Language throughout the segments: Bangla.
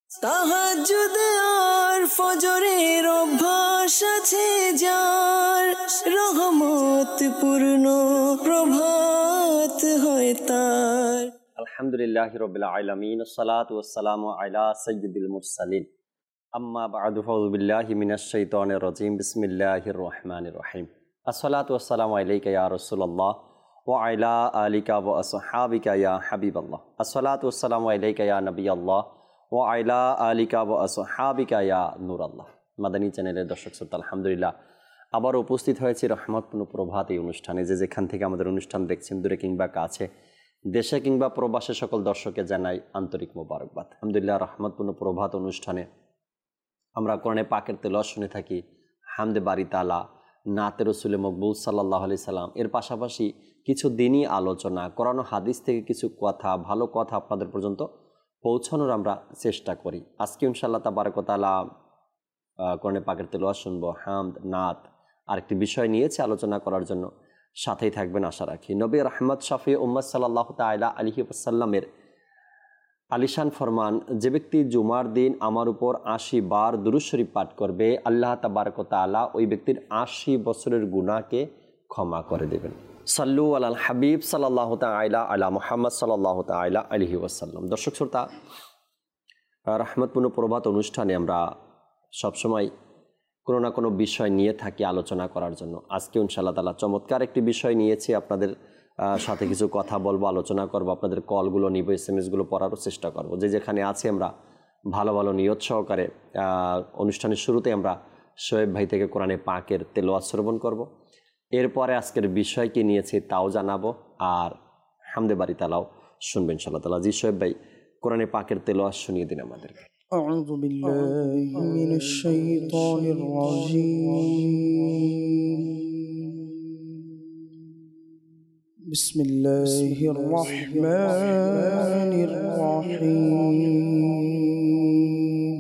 তাহাজ্জুদ আর ফজরের অভ্যাস আছে যার, রহমত পূর্ণ প্রভাত হয় তার। আলহামদুলিল্লাহি রাব্বিল আলামিন, আসসালাতু ওয়াসসালামু আলা সাইয়্যিদিল মুরসালিন, আম্মা বা'দু, ফাউযু বিল্লাহি মিনাশ শাইতানির রাজীম, বিসমিল্লাহির রহমানির রহিম। আসসালাতু ওয়াসসালামু আলাইকা ইয়া রাসূলুল্লাহ ওয়া আলা আলিকা ওয়া আসহাবিকা ইয়া হাবিবাল্লাহ। আসসালাতু ওয়াসসালামু আলাইকা ইয়া নবিয়াল্লাহ ওয়া আলা আলিকা ওয়া আসহাবিকা ইয়া নূরাল্লাহ। মাদানী চ্যানেলের দর্শক শ্রোতা, আলহামদুলিল্লাহ আবার উপস্থিত হয়েছি রহমতপূর্ণ প্রভাত এই অনুষ্ঠানে। যেখান থেকে আমাদের অনুষ্ঠান দেখছেন, দূরে কিংবা কাছে, দেশে কিংবা প্রবাসে, সকল দর্শককে জানাই আন্তরিক মোবারকবাদ। আলহামদুলিল্লাহ রহমতপূর্ণ প্রভাত অনুষ্ঠানে আমরা কোরআনে পাকের তেলাওয়াত শুনে থাকি, হামদে বারি তাআলা, নাতে রসুলে মকবুল সাল্লাল্লাহু আলাইহি সাল্লাম, এর পাশাপাশি কিছু দিনই আলোচনা, কোরআন ও হাদিস থেকে কিছু কথা, ভালো কথা আপনাদের পর্যন্ত পৌঁছানোর আমরা চেষ্টা করি। আজকে ইনশাআল্লাহ তাবারক ওয়া তাআলা কোরআনে পাকের তেলাওয়াত শুনবো, হামদ, নাত, আরেকটি বিষয় নিয়েছে আলোচনা করার জন্য। সাথেই থাকবেন আশা রাখি। নবী রাহমাত শাফি উম্মাত সাল্লাল্লাহু তাআলা আলাইহি ওয়াসাল্লামের আলিশান ফরমান, যে ব্যক্তি জুমার দিন আমার উপর ৮০ বার দুরূদ শরীফ পাঠ করবে, আল্লাহ তাবারক ওয়া তাআলা ওই ব্যক্তির ৮০ বছরের গুনাহকে ক্ষমা করে দেবেন। সাল্লু আলাল হাবিব সাল্লাল্লাহু তাআলা আলা মুহাম্মদ সাল্লাল্লাহু তাআলা আলাইহি ওয়াসাল্লাম। দর্শক শ্রোতা, রহমতপূর্ণ প্রভাত অনুষ্ঠানে আমরা সবসময় কোনো না কোনো বিষয় নিয়ে থাকি আলোচনা করার জন্য। আজকে ইনশাআল্লাহ তাআলা চমৎকার একটি বিষয় নিয়েছি, আপনাদের সাথে কিছু কথা বলবো, আলোচনা করব, আপনাদের কলগুলো নিব, এসএমএসগুলো পড়ারও চেষ্টা করব। যেখানে আছি আমরা ভালো ভালো নিয়ত সহকারে অনুষ্ঠানের শুরুতে আমরা শোয়েব ভাই থেকে কোরআনে পাকের তেলাওয়াত শ্রবণ করব। এরপরে আজকের বিষয় কি নিয়েছি তাও জানাবো, আর হামদে বারি তাআলাও শুনবেন ইনশাআল্লাহ তাআলা। জি শোয়েব ভাই, কোরআনে পাকের তেলাওয়াত শুনিয়ে দিন আমাদেরকে। أعوذ بالله من الشيطان الرجيم. بسم الله الرحمن الرحيم.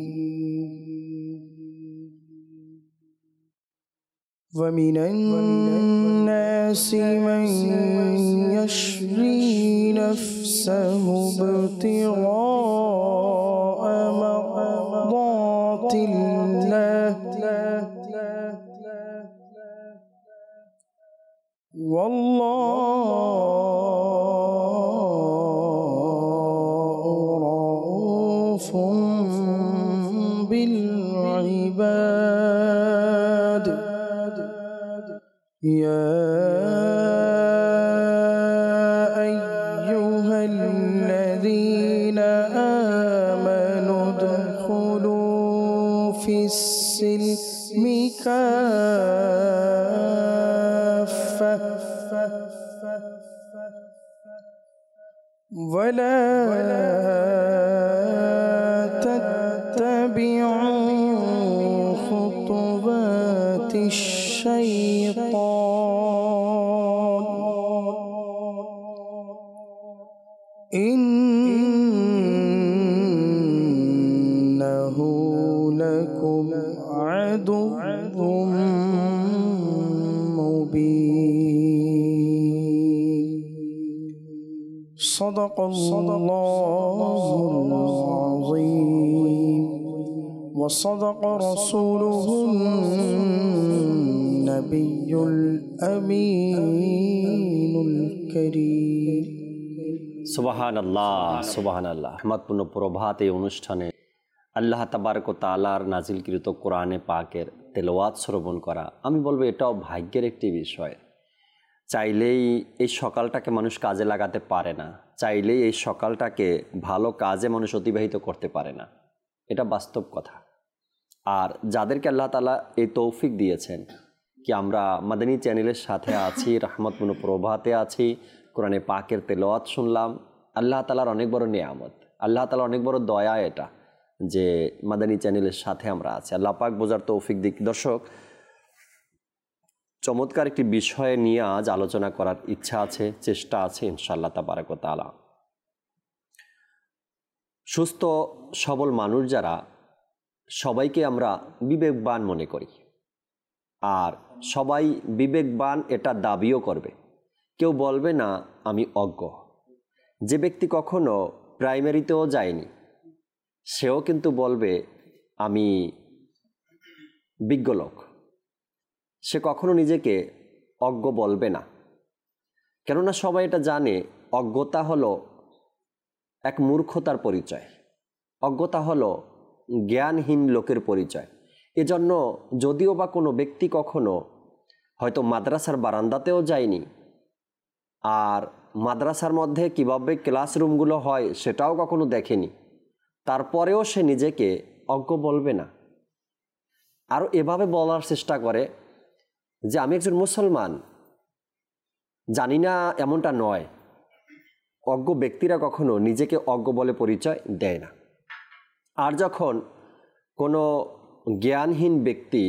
ومن الناس من يشري نفسه ابتغاء مرضات الله والله رؤوف بالعباد. يا أيها الذين آمنوا ادخلوا في السلم كافة ولا تتبعوا خطوات الشيطان إنه لكم عدو مبين. صدق الله العظيم وصدق رسوله النبي الأمين الكريم. সুবহানাল্লাহ, সুবহানাল্লাহ। রহমতপূর্ণ প্রভাত এই অনুষ্ঠানে আল্লাহ তাবারক ওয়া তাআলার নাজিলকৃত কোরআনে পাকের তেলাওয়াত শ্রবণ করা, আমি বলবো এটাও ভাগ্যের একটি বিষয়। চাইলেই এই সকালটাকে মানুষ কাজে লাগাতে পারে না, চাইলেই এই সকালটাকে ভালো কাজে মানুষ অতিবাহিত করতে পারে না, এটা বাস্তব কথা। আর যাদেরকে আল্লাহ তাআলা এই তৌফিক দিয়েছেন কি আমরা মাদানী চ্যানেলের সাথে আছি, রহমতপূর্ণ প্রভাতে আছি, কোরআনে পাকের তেলাওয়াত শুনলাম, আল্লাহ তাআলার অনেক বড় নিয়ামত, আল্লাহ তাআলার অনেক বড় দয়া এটা যে মাদানী চ্যানেলের সাথে আমরা আছি। আল্লাহ পাক বোঝার তৌফিক দিক। দর্শক, চমৎকার একটি বিষয় নিয়ে আজ আলোচনা করার ইচ্ছা আছে, চেষ্টা আছে ইনশাআল্লাহ তাবারক ওয়া তাআলা। সুস্থ সবল মানুষ যারা, সবাইকে আমরা বিবেকবান মনে করি, আর সবাই বিবেকবান এটা দাবিও করবে, কেউ বলবে না আমি অজ্ঞ। যে ব্যক্তি কখনো প্রাইমারিতেও যায়নি, সেও কিন্তু বলবে আমি বিজ্ঞ লোক। সে কখনো নিজেকে অজ্ঞ বলবে না, কেননা সবাই এটা জানে অজ্ঞতা হলো এক মূর্খতার পরিচয়, অজ্ঞতা হলো জ্ঞানহীন লোকের পরিচয়। এজন্য যদিও বা কোনো ব্যক্তি কখনো হয়তো মাদ্রাসার বারান্দাতেও যায়নি, আর মাদ্রাসার মধ্যে কিভাবে ক্লাসরুমগুলো হয় সেটাও কখনো দেখেনি, তারপরেও সে নিজেকে অজ্ঞ বলবে না। আরও এভাবে বলার চেষ্টা করে যে আমি একজন মুসলমান, জানি না, এমনটা নয়। অজ্ঞ ব্যক্তিরা কখনো নিজেকে অজ্ঞ বলে পরিচয় দেয় না। আর যখন কোনো জ্ঞানহীন ব্যক্তি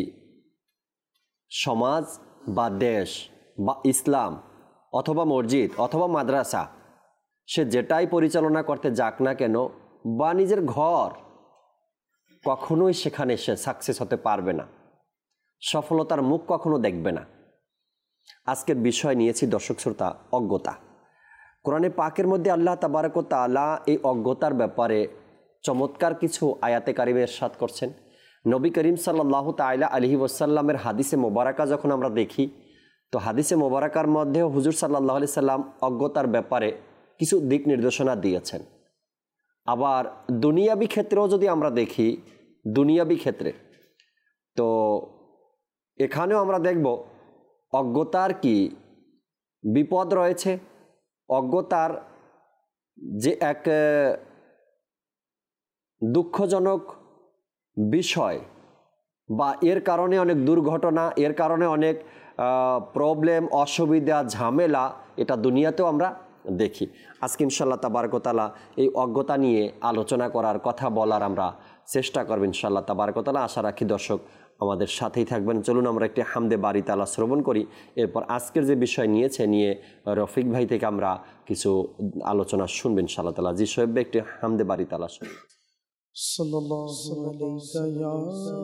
সমাজ বা দেশ বা ইসলাম অথবা মসজিদ অথবা মাদ্রাসা, সে যেটাই পরিচালনা করতে যাক না কেন, বা নিজের ঘর, কখনোই সেখানে সে সাকসেস হতে পারবে না, সফলতার মুখ কখনো দেখবে না। আজকের বিষয় নিয়েছি দর্শক শ্রোতা, অজ্ঞতা। কোরআনে পাকের মধ্যে আল্লাহ তাবারক ওয়া তাআলা এই অজ্ঞতার ব্যাপারে চমৎকার কিছু আয়াতে কারিমে ইরশাদ করছেন। নবী করিম সাল্লাল্লাহু তাআলা আলাইহি ওয়াসাল্লামের হাদিসে মোবারকা যখন আমরা দেখি, তো হাদিসে মোবারকার মধ্যেও হুজুর সাল্লাল্লাহু আলাইহি সাল্লাম অজ্ঞতার ব্যাপারে কিছু দিক নির্দেশনা দিয়েছেন। আবার দুনিয়াবি ক্ষেত্রেও যদি আমরা দেখি, দুনিয়াবি ক্ষেত্রে তো এখানেও আমরা দেখব অজ্ঞতার কি বিপদ রয়েছে, অজ্ঞতার যে এক দুঃখজনক বিষয়, বা এর কারণে অনেক দুর্ঘটনা, এর কারণে অনেক প্রবলেম, অসুবিধা, ঝামেলা, এটা দুনিয়াতেও আমরা দেখি। আজকে ইনশাআল্লাহ তাবারক ওয়া তাআলা এই অজ্ঞতা নিয়ে আলোচনা করার, কথা বলার আমরা চেষ্টা করব ইনশাআল্লাহ তাবারক ওয়া তাআলা। আশা রাখি দর্শক আমাদের সাথেই থাকবেন। চলুন আমরা একটি হামদে বারি তাআলা শ্রবণ করি, এরপর আজকের যে বিষয় নিয়ে রফিক ভাই থেকে আমরা কিছু আলোচনা শুনবেন ইনশাআল্লাহ তাআলা। জি সোহেব ভাই, একটি হামদে বারি তাআলা শুনুন। সাল্লাল্লাহু আলাইকা ইয়া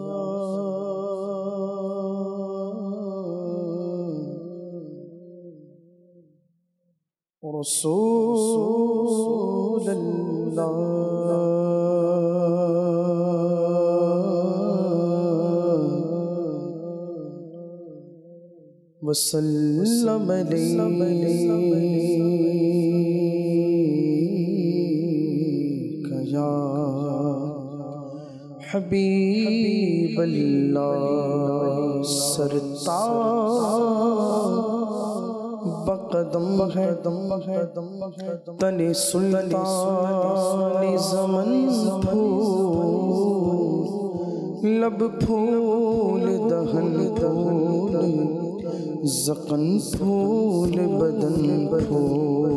রাসূলুল্লাহ ওয়া সাল্লাম আলাইকা ইয়া হাবিবাল্লাহ सरताज बकदम है तने सुल्तान ज़मन फूल लब फूल दहन फूल ज़क़न फूल बदन फूल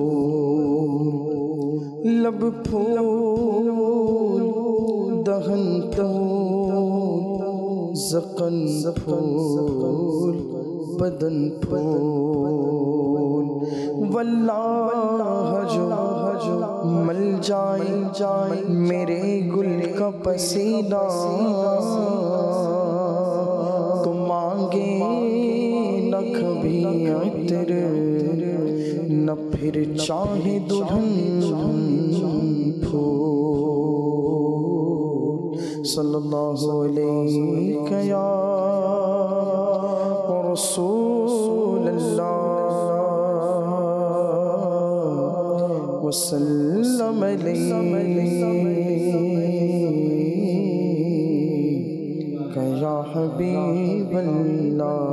लब फूल दहन फूल ज़क़न फूल बदन फूल वल्लाह जो मल जाए मेरे गुल का पसीना तो मांगे न कभी अतर न फिर चाहे दुल्हन फूल सल्लल्लाहु अलैहि या रसूलल्लाह वसल्लम अलैका या हबीबल्लाह।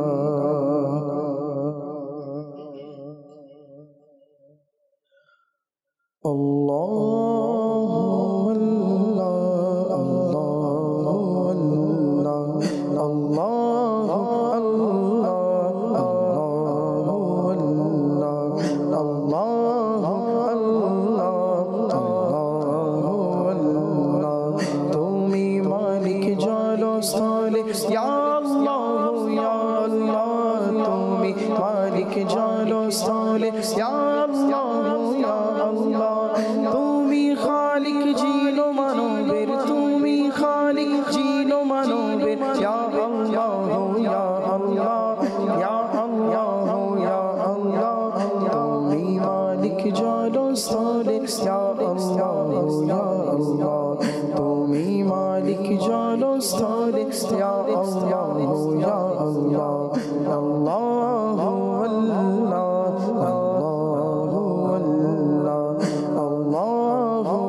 মালিক জলস্থলে ইয়া আল্লাহ ইয়া আল্লাহ আল্লাহু আল্লাহ আল্লাহু আল্লাহ আল্লাহু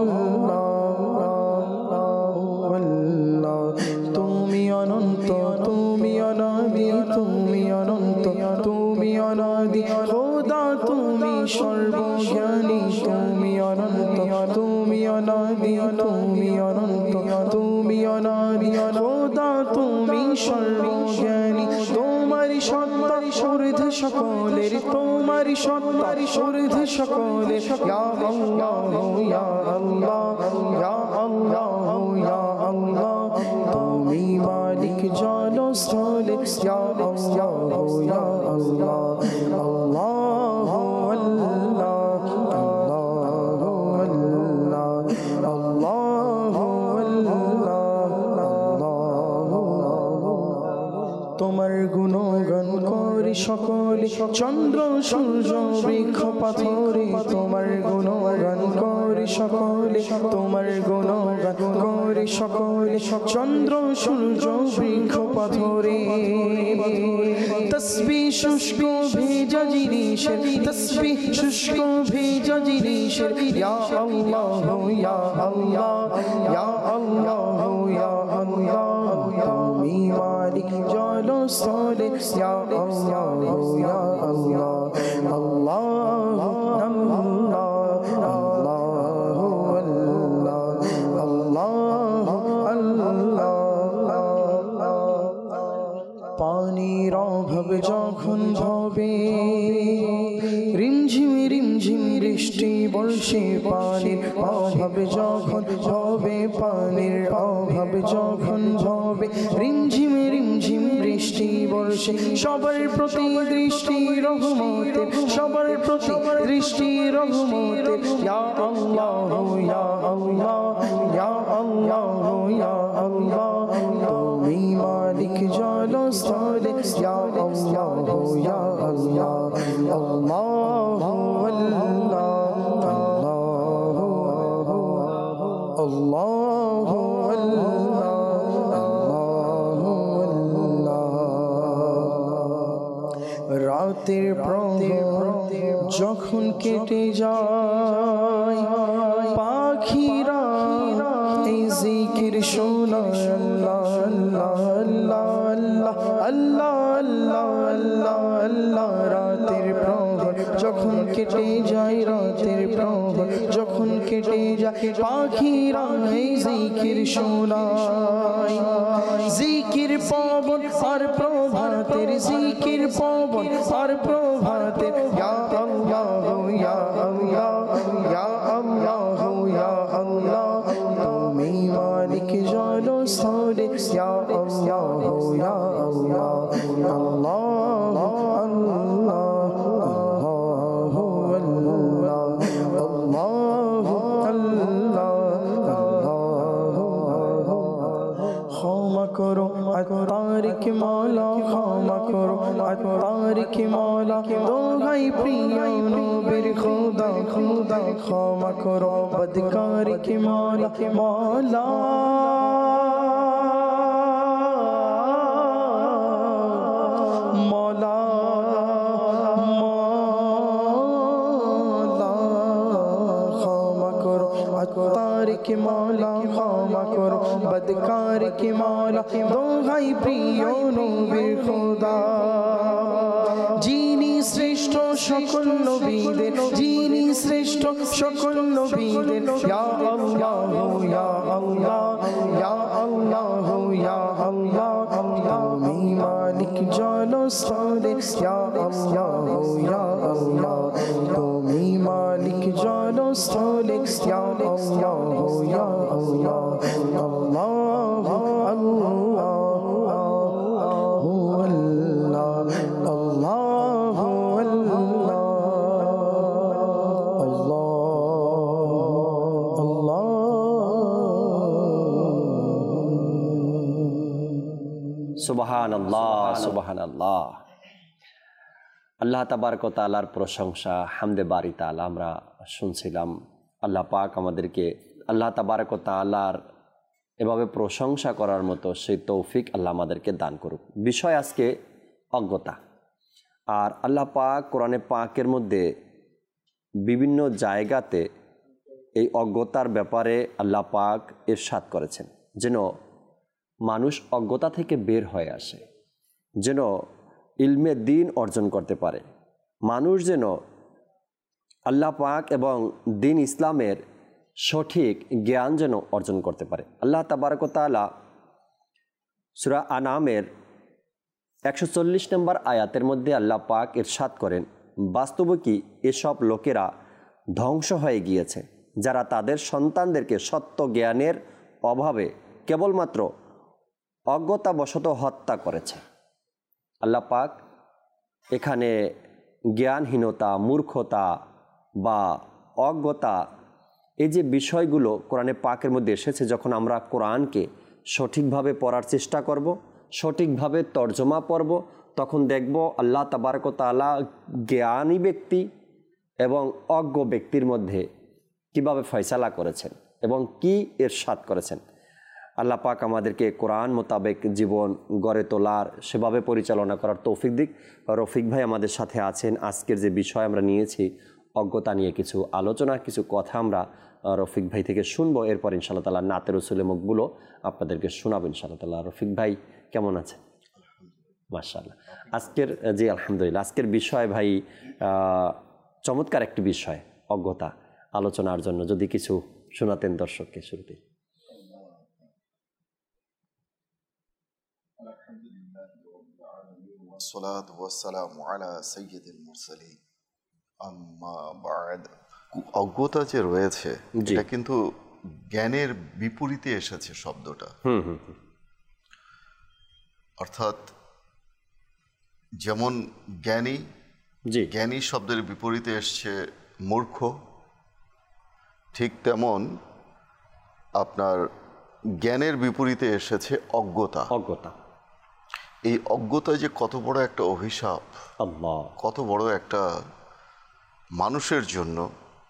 আল্লাহ তুমি অনন্ত তুমি অনাদি তুমি অনন্ত তুমি অনাদি খোদা তুমি সর্বজ্ঞানী তুমি অনন্ত তুমি অনাদি তুমি অনন্ত তুমি অনাদি খোদা তুমি সর্বজ্ঞানী তোমারি সত্তার ঊর্ধ্বে সকলের তোমারি সত্তার ঊর্ধ্বে সকলের ইয়া আল্লাহ ইয়া আল্লাহ ইয়া আল্লাহ ইয়া আল্লাহ তুমি মালিক জলস্থলে ইয়া আল্লাহ ইয়া আল্লাহ আল্লাহু আল্লাহ আল্লাহু আল্লাহ আল্লাহু আল্লাহ তোমার গুণগান করি সকলে চন্দ্র সূর্য বৃক্ষ পাথরে তোমার গুণগান করি সকলে তোমার গুণগান করি সকলে চন্দ্র সূর্য বৃক্ষ পাথরে তসবিহ শুষ্ক ভেজা জিনিসের তসবিহ শুষ্ক ভেজা জিনিসের ইয়া আল্লাহ ইয়া আল্লাহ ইয়া আল্লাহ ইয়া আল্লাহ তুমি মালিক জলস্থলে ইয়া আল্লাহ ইয়া আল্লাহ আল্লাহ পানির অভাব যখন হবে রিমঝিম রিমঝিম বৃষ্টি বর্ষে পানির অভাব যখন হবে পানির অভাব যখন হবে রিমঝিম রিমঝিম বৃষ্টি বর্ষে সবার প্রতি দৃষ্টি রহমতের সবার প্রতি দৃষ্টি রহমতের ইয়া আল্লাহ ইয়া আল্লাহ ইয়া আল্লাহ ইয়া আল্লাহ তুমি মালিক জলস্থলে ইয়া আল্লাহ ইয়া আল্লাহ আল্লাহু আল্লাহ আল্লাহু রাতের প্রহর যখন কেটে যায় পাখিরা এই জিকির শোনায় আল্লাহ আল্লাহ আল্লাহ আল্লাহ আল্লাহ আল্লাহ রাতের প্রহর যখন কেটে যায় রাতের প্রহর যখন কেটে যায় পাখিরা এই জিকির শোনায় জিকির পবন আর প্রভাতের জিকির পবন আর প্রভাতের ইয়া আল্লাহ ইয়া আল্লাহ ইয়া আল্লাহ ইয়া আল্লাহ তুমি মালিক জলস্থলে ইয়া আল্লাহ ইয়া আল্লাহ আল্লাহ করো তারিক মৌলা ক্ষমা করো তারিক মৌলা দোহাই প্রিয় নবীর খোদা খোদা ক্ষমা করো বদকারিক মৌলা মৌলা মৌলা তারিক মৌলা ক্ষমা করো বদকারিক মৌলা দোহাই প্রিয় নবীর খোদা যিনি শ্রেষ্ঠ সকল নবীদের যিনি শ্রেষ্ঠ সকল নবীদের ইয়া আল্লাহ ইয়া আল্লাহ ইয়া আল্লাহ ইয়া আল্লাহ তুমি মালিক জলস্থলে ইয়া আল্লাহ ইয়া আল্লাহ তুমি মালিক জলস্থলে ইয়া আল্লাহ ইয়া আল্লাহ আল্লাহ সুবহানাল্লাহ সুবহানাল্লাহ। আল্লাহ তাবারক ওয়া তাআলার প্রশংসা হামদে বারি তাআলা আমরা শুনছিলাম। আল্লাহ পাক আমাদেরকে আল্লাহ তাবারক ওয়া তাআলার এভাবে প্রশংসা করার মতো সেই তৌফিক আল্লাহ আমাদেরকে দান করুক। বিষয় আজকে অজ্ঞতা। আর আল্লাহ পাক কোরআনে পাকের মধ্যে বিভিন্ন জায়গাতে এই অজ্ঞতার ব্যাপারে আল্লাহ পাক ইরশাদ করেছেন যেন মানুষ অজ্ঞতা থেকে বের হয়ে আসে, যেন ইলমে দ্বীন অর্জন করতে পারে, মানুষ যেন আল্লাহ পাক এবং দ্বীন ইসলামের সঠিক জ্ঞান যেন অর্জন করতে পারে। আল্লাহ তাবারক ওয়া তাআলা সূরা আনামের 140 নম্বর আয়াতের মধ্যে আল্লাহ পাক ইরশাদ করেন, বাস্তবে কি এসব লোকেরা ধ্বংস হয়ে গিয়েছে যারা তাদের সন্তানদেরকে সত্য জ্ঞানের অভাবে কেবলমাত্র অজ্ঞতাবশত হত্যা করেছে। আল্লাহ পাক এখানে জ্ঞানহীনতা, মূর্খতা বা অজ্ঞতা, এই যে বিষয়গুলো কোরআনে পাকের মধ্যে এসেছে, যখন আমরা কোরআনকে সঠিকভাবে পড়ার চেষ্টা করব, সঠিকভাবে তর্জমা পড়ব, তখন দেখব আল্লাহ তাবারক ওয়া তাআলা জ্ঞানী ব্যক্তি এবং অজ্ঞ ব্যক্তির মধ্যে কিভাবে ফয়সালা করেছেন এবং কি ইরশাদ করেছেন। আল্লাহ পাক আমাদেরকে কোরআন মোতাবেক জীবন গড়ে তোলার, সেভাবে পরিচালনা করার তৌফিক দিক। রফিক ভাই আমাদের সাথে আছেন। আজকের যে বিষয় আমরা নিয়েছি অজ্ঞতা নিয়ে কিছু আলোচনা, কিছু কথা আমরা রফিক ভাই থেকে শুনবো। এরপর ইনশাআল্লাহ তাআলা নাতে রসুলের মুখগুলো আপনাদেরকে শোনাবো ইনশাআল্লাহ তাআলা। রফিক ভাই কেমন আছেন? মাশাআল্লাহ। আজকের যে আলহামদুলিল্লাহ, আজকের বিষয় ভাই চমৎকার একটি বিষয়, অজ্ঞতা। আলোচনার জন্য যদি কিছু শোনাতেন দর্শককে শুরুতে। والصلاة والسلام على سيد المرسلين أما بعد। অজ্ঞতা যে রয়েছে এটা কিন্তু জ্ঞানের বিপরীতে এসেছে শব্দটা। অর্থাৎ যেমন জ্ঞানী, জ্ঞানী শব্দের বিপরীতে এসছে মূর্খ, ঠিক তেমন আপনার জ্ঞানের বিপরীতে এসেছে অজ্ঞতা। অজ্ঞতা, এই অজ্ঞতা যে কত বড় একটা অভিশাপ, কত বড় একটা মানুষের জন্য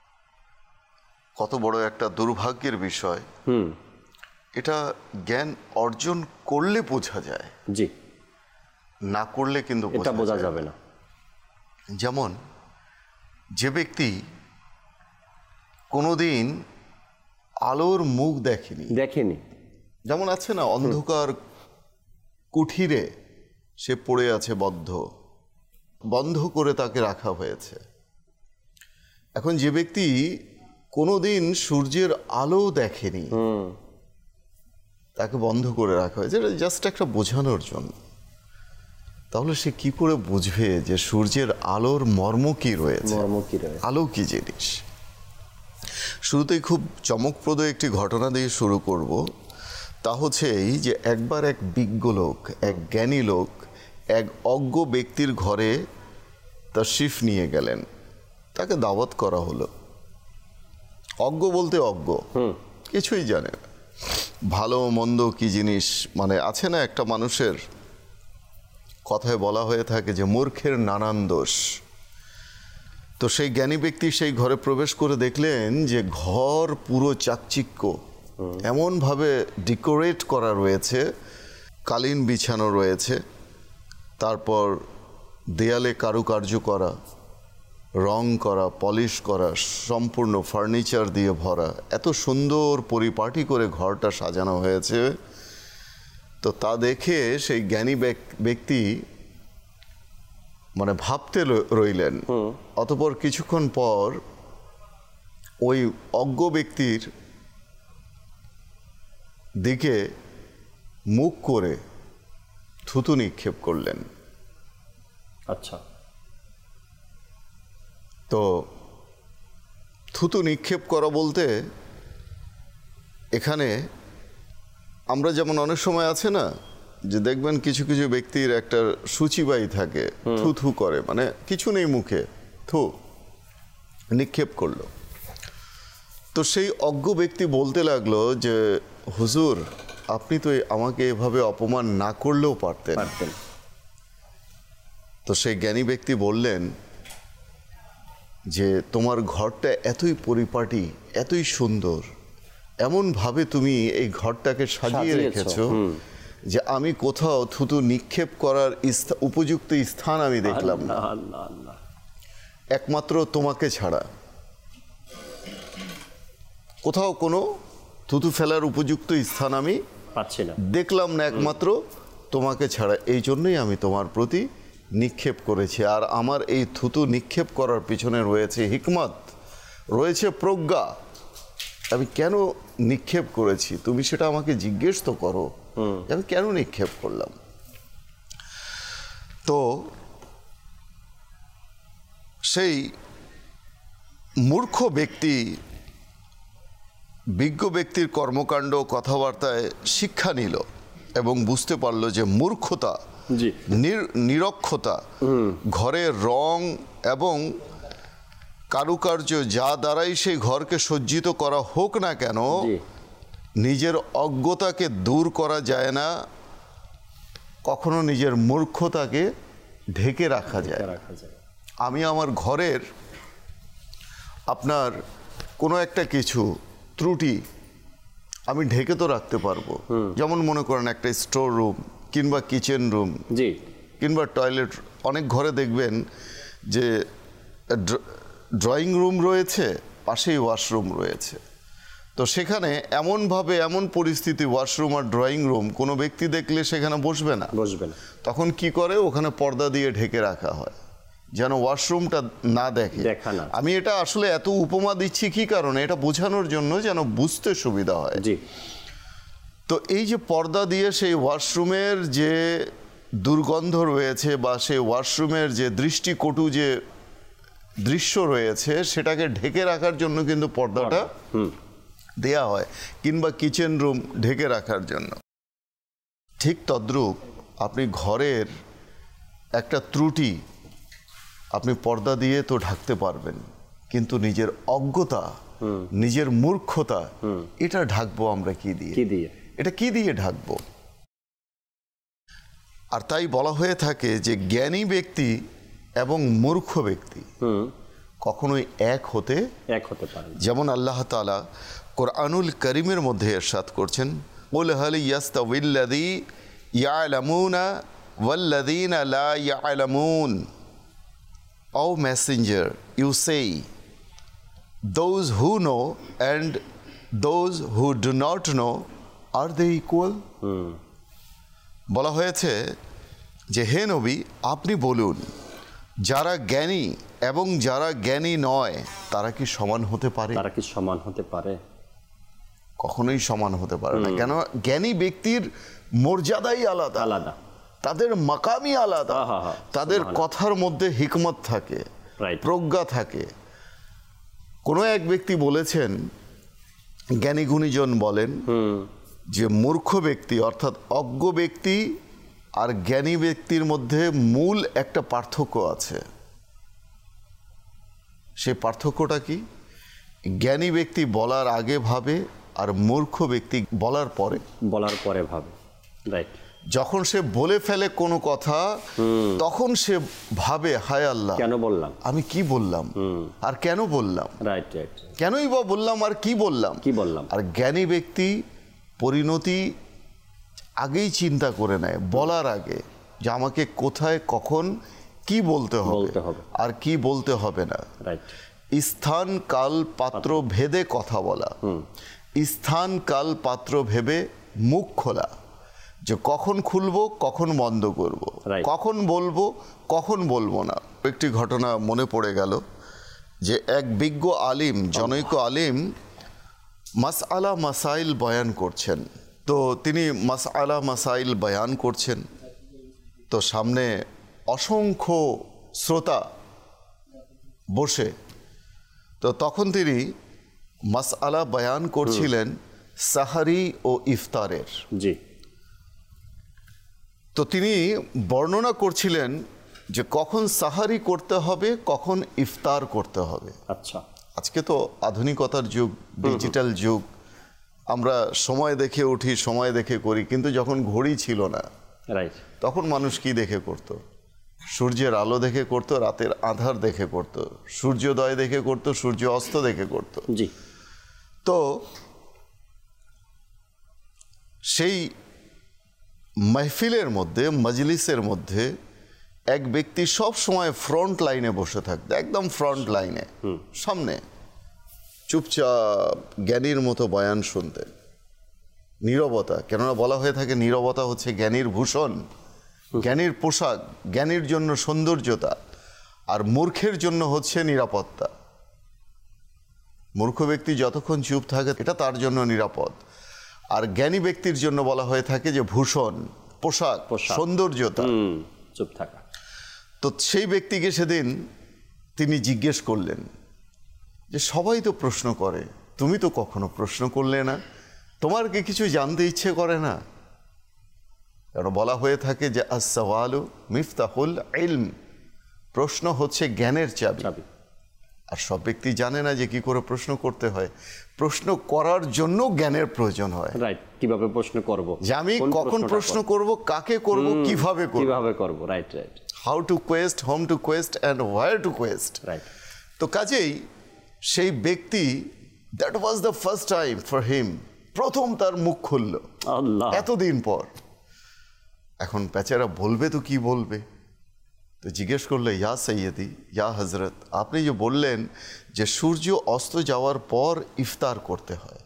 কত বড় একটা দুর্ভাগ্যের বিষয়, এটা জ্ঞান অর্জন করলে বোঝা যায়, জি, না করলে কিন্তু এটা বোঝা যাবে না। যেমন যে ব্যক্তি কোনোদিন আলোর মুখ দেখেনি, যেমন আছে না অন্ধকার কুঠিরে সে পড়ে আছে, বন্ধ করে তাকে রাখা হয়েছে। এখন যে ব্যক্তি কোনোদিন সূর্যের আলো দেখেনি, তাকে বন্ধ করে রাখা হয়েছে, এটা জাস্ট একটা বোঝানোর জন্য। তাহলে সে কি করে বুঝবে যে সূর্যের আলোর মর্ম কি রয়েছে, আলো কি জিনিস? শুরুতেই খুব চমকপ্রদ একটি ঘটনা দিয়ে শুরু করব। তা হচ্ছে এই যে একবার এক বিজ্ঞ লোক, এক জ্ঞানী লোক এক অজ্ঞ ব্যক্তির ঘরে তাশরিফ নিয়ে গেলেন। তাকে দাওয়াত করা হলো। অজ্ঞ বলতে অজ্ঞ, কিছুই জানে না, ভালো মন্দ কি জিনিস, মানে আছে না একটা মানুষের কথায় বলা হয়ে থাকে যে মূর্খের নানান দোষ। তো সেই জ্ঞানী ব্যক্তি সেই ঘরে প্রবেশ করে দেখলেন যে ঘর পুরো চাকচিক্য, এমনভাবে ডেকোরেট করা রয়েছে, কালীন বিছানো রয়েছে, তারপর দেয়ালে কারুকার্য করা, রং করা, পলিশ করা, সম্পূর্ণ ফার্নিচার দিয়ে ভরা, এত সুন্দর পরিপাটি করে ঘরটা সাজানো হয়েছে। তো তা দেখে সেই জ্ঞানী ব্যক্তি মানে ভাবতে রইলেন। অতঃপর কিছুক্ষণ পর ওই অজ্ঞ ব্যক্তির দিকে মুখ করে থুতু নিক্ষেপ করলেন। আচ্ছা, তো থুতু নিক্ষেপ করা বলতে এখানে আমরা যেমন অনেক সময় আছে না যে দেখবেন কিছু কিছু ব্যক্তির একটা সূচিবাই থাকে, থু থু করে, মানে কিছু নেই মুখে, থু নিক্ষেপ করলো। তো সেই অজ্ঞ ব্যক্তি বলতে লাগলো যে হুজুর, আপনি তো আমাকে এভাবে অপমান না করলেও পারতেন। তো সেই জ্ঞানী ব্যক্তি বললেন যে তোমার ঘরটা এতই পরিপাটি, এতই সুন্দর, এমনভাবে তুমি এই ঘরটাকে সাজিয়ে সাজিয়েছো, রেখেছো যে আমি কোথাও থুতু নিক্ষেপ করার উপযুক্ত স্থান আমি দেখলাম না, না না না, একমাত্র তোমাকে ছাড়া কোথাও কোনো থুতু ফেলার উপযুক্ত স্থান আমি পাচ্ছি না, দেখলাম না, একমাত্র তোমাকে ছাড়া। এই জন্যই আমি তোমার প্রতি নিক্ষেপ করেছি। আর আমার এই থুতু নিক্ষেপ করার পিছনে রয়েছে হিকমত, রয়েছে প্রজ্ঞা। আমি কেন নিক্ষেপ করেছি তুমি সেটা আমাকে জিজ্ঞেস তো করো, আমি কেন নিক্ষেপ করলাম। তো সেই মূর্খ ব্যক্তি বিজ্ঞ ব্যক্তির কর্মকাণ্ড কথাবার্তায় শিক্ষা নিল এবং বুঝতে পারল যে মূর্খতা, জি, নিরক্ষতা, ঘরের রং এবং কারুকার্য যা দ্বারাই সেই ঘরকে সজ্জিত করা হোক না কেন, জি, নিজের অজ্ঞতাকে দূর করা যায় না, কখনো নিজের মূর্খতাকে ঢেকে রাখা যায়। রাখা যায়। আমি আমার ঘরের আপনার কোনো একটা কিছু ত্রুটি আমি ঢেকে তো রাখতে পারবো, যেমন মনে করেন একটা স্টোর রুম কিংবা কিচেন রুম, জি, কিংবা টয়লেট। অনেক ঘরে দেখবেন যে ড্রয়িং রুম রয়েছে, পাশেই ওয়াশরুম রয়েছে। তো সেখানে এমনভাবে এমন পরিস্থিতি, ওয়াশরুম আর ড্রয়িং রুম কোনো ব্যক্তি দেখলে সেখানে বসবে না, বসবে না। তখন কি করে ওখানে পর্দা দিয়ে ঢেকে রাখা হয় যেন ওয়াশরুমটা না দেখে। দেখা না। আমি এটা আসলে এত উপমা দিচ্ছি কি কারণে, এটা বোঝানোর জন্য যেন বুঝতে সুবিধা হয়। জি, তো এই যে পর্দা দিয়ে সেই ওয়াশরুমের যে দুর্গন্ধ রয়েছে বা সেই ওয়াশরুমের যে দৃষ্টিকটু যে দৃশ্য রয়েছে সেটাকে ঢেকে রাখার জন্য কিন্তু পর্দাটা দেয়া হয়, কিংবা কিচেন রুম ঢেকে রাখার জন্য। ঠিক তদ্রূপ আপনি ঘরের একটা ত্রুটি আপনি পর্দা দিয়ে তো ঢাকতে পারবেন, কিন্তু নিজের অজ্ঞতা, নিজের মূর্খতা, এটা ঢাকবো আমরা কি দিয়ে? কি দিয়ে? এটা কি দিয়ে ঢাকবো? আর তাই বলা হয়ে থাকে যে জ্ঞানী ব্যক্তি এবং মূর্খ ব্যক্তি কখনোই এক হতে পারে না। যেমন আল্লাহ তাআলা কোরআনুল কারীমের মধ্যে ইরশাদ করছেন, কুল হাল ইয়াস্তাউিল্লাযী ইয়ালামুনা ওয়াল্লাযীনা লা ইয়ালামুন। O messenger, you say those who know and those who do not know, are they equal? বলা হয়েছে যে হে নবী আপনি বলুন, যারা জ্ঞানী এবং যারা জ্ঞানী নয় তারা কি সমান হতে পারে? তারা কি সমান হতে পারে? কখনোই সমান হতে পারে না। কেন? জ্ঞানী ব্যক্তির মর্যাদাই আলাদা, আলাদা, তাদের মাকামই আলাদা, তাদের কথার মধ্যে হিকমত থাকে, প্রজ্ঞা থাকে। কোনো এক ব্যক্তি বলেছেন, জ্ঞানী গুণীজন বলেন যে মূর্খ ব্যক্তি অর্থাৎ অজ্ঞ ব্যক্তি আর জ্ঞানী ব্যক্তির মধ্যে মূল একটা পার্থক্য আছে। সেই পার্থক্যটা কি? জ্ঞানী ব্যক্তি বলার আগে ভাবে আর মূর্খ ব্যক্তি বলার পরে ভাবে। রাইট। যখন সে বলে ফেলে কোনো কথা তখন সে ভাবে, হায় আল্লাহ, কেন বললাম, আমি কি বললাম আর কেন বললাম, রাইট রাইট, কেনই বা বললাম আর কি বললাম। আর জ্ঞানী ব্যক্তি পরিণতি আগেই চিন্তা করে নেয় বলার আগে, যে আমাকে কোথায় কখন কি বলতে হবে আর কি বলতে হবে না। রাইট। স্থান কাল পাত্র ভেদে কথা বলা, স্থান কাল পাত্র ভেবে মুখ খোলা, যে কখন খুলবো কখন বন্ধ করব, কখন বলবো কখন বলবো না। একটি ঘটনা মনে পড়ে গেল যে এক বিজ্ঞ আলিম, জনৈক আলিম মাসআলা মাসাইল বয়ান করছেন। তো তিনি মাসআলা মাসাইল বয়ান করছেন, তো সামনে অসংখ্য শ্রোতা বসে। তো তখন তিনি মাসআলা বয়ান করছিলেন সাহারি ও ইফতারের। জি। তো তিনি বর্ণনা করছিলেন যে কখন সাহারি করতে হবে, কখন ইফতার করতে হবে। আচ্ছা। আজকে তো আধুনিকতার যুগ, ডিজিটাল যুগ, আমরা সময় দেখে উঠি, সময় দেখে করি, কিন্তু যখন ঘড়ি ছিল না, রাইট, তখন মানুষ কি দেখে করত? সূর্যের আলো দেখে করত, রাতের আধার দেখে করত, সূর্যোদয় দেখে করত, সূর্য অস্ত দেখে করত। জি। তো সেই মাহফিলের মধ্যে, মজলিসের মধ্যে এক ব্যক্তি সব সময় ফ্রন্ট লাইনে বসে থাকতো, একদম ফ্রন্ট লাইনে, সামনে, চুপচাপ জ্ঞানীর মতো বয়ান শুনতেন। নীরবতা, কেননা বলা হয়ে থাকে নীরবতা হচ্ছে জ্ঞানীর ভূষণ, জ্ঞানীর পোশাক, জ্ঞানীর জন্য সৌন্দর্যতা, আর মূর্খের জন্য হচ্ছে নিরাপত্তা। মূর্খ ব্যক্তি যতক্ষণ চুপ থাকে এটা তার জন্য নিরাপদ, আর জ্ঞানী ব্যক্তির জন্য বলা হয়ে থাকে যে ভূষণ, পোশাক, সৌন্দর্যতা, চুপ থাকা। তো সেই ব্যক্তিকে সেদিন তিনি জিজ্ঞেস করলেন যে সবাই তো প্রশ্ন করে, তুমি তো কখনো প্রশ্ন করলে না, তোমার কি কিছু জানতে ইচ্ছে করে না? কারণ বলা হয়ে থাকে যে আস-সাওয়ালু মিফতাহুল ইলম, প্রশ্ন হচ্ছে জ্ঞানের চাবি। আর সব ব্যক্তি জানে না যে কি করে প্রশ্ন করতে হয়। প্রশ্ন করার জন্য জ্ঞানের প্রয়োজন হয়। রাইট, কিভাবে প্রশ্ন করব, যে আমি কখন প্রশ্ন করব, কাকে করব, কিভাবে করব। Right right. How to quest, whom to quest and where to quest. Right. তো কাজেই সেই ব্যক্তি, that was the first time for him, প্রথম তার মুখ খুলল এতদিন পর। এখন বেচারা বলবে তো কি বলবে, তো জিজ্ঞেস করলে, ইয়া সৈয়দি, ইয়া হজরত, আপনি যে বললেন যে সূর্য অস্ত যাওয়ার পর ইফতার করতে হয়,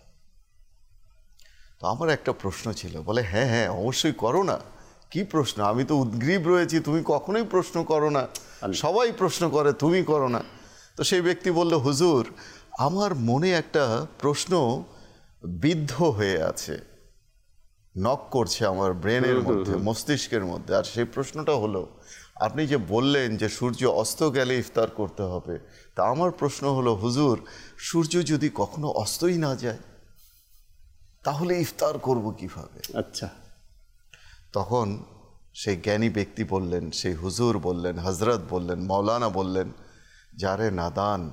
তো আমার একটা প্রশ্ন ছিল। বলে হ্যাঁ হ্যাঁ অবশ্যই করো না। কি প্রশ্ন? আমি তো উদ্গ্রীব রয়েছি, তুমি কখনোই প্রশ্ন করো না, সবাই প্রশ্ন করে, তুমি করো না। তো সেই ব্যক্তি বলল, হুজুর, আমার মনে একটা প্রশ্ন বিদ্ধ হয়ে আছে, নক করছে আমার ব্রেনের মধ্যে, মস্তিষ্কের মধ্যে। আর সেই প্রশ্নটা হলো, আপনি যে বললেন যে সূর্য অস্ত গেলে ইফতার করতে হবে, তা আমার প্রশ্ন হলো, হুজুর, সূর্য যদি কখনো অস্তই না যায় তাহলে ইফতার করব কিভাবে? আচ্ছা। তখন সেই জ্ঞানী ব্যক্তি বললেন, সেই হুজুর বললেন, হজরত বললেন, মৌলানা বললেন, যারে নাদান,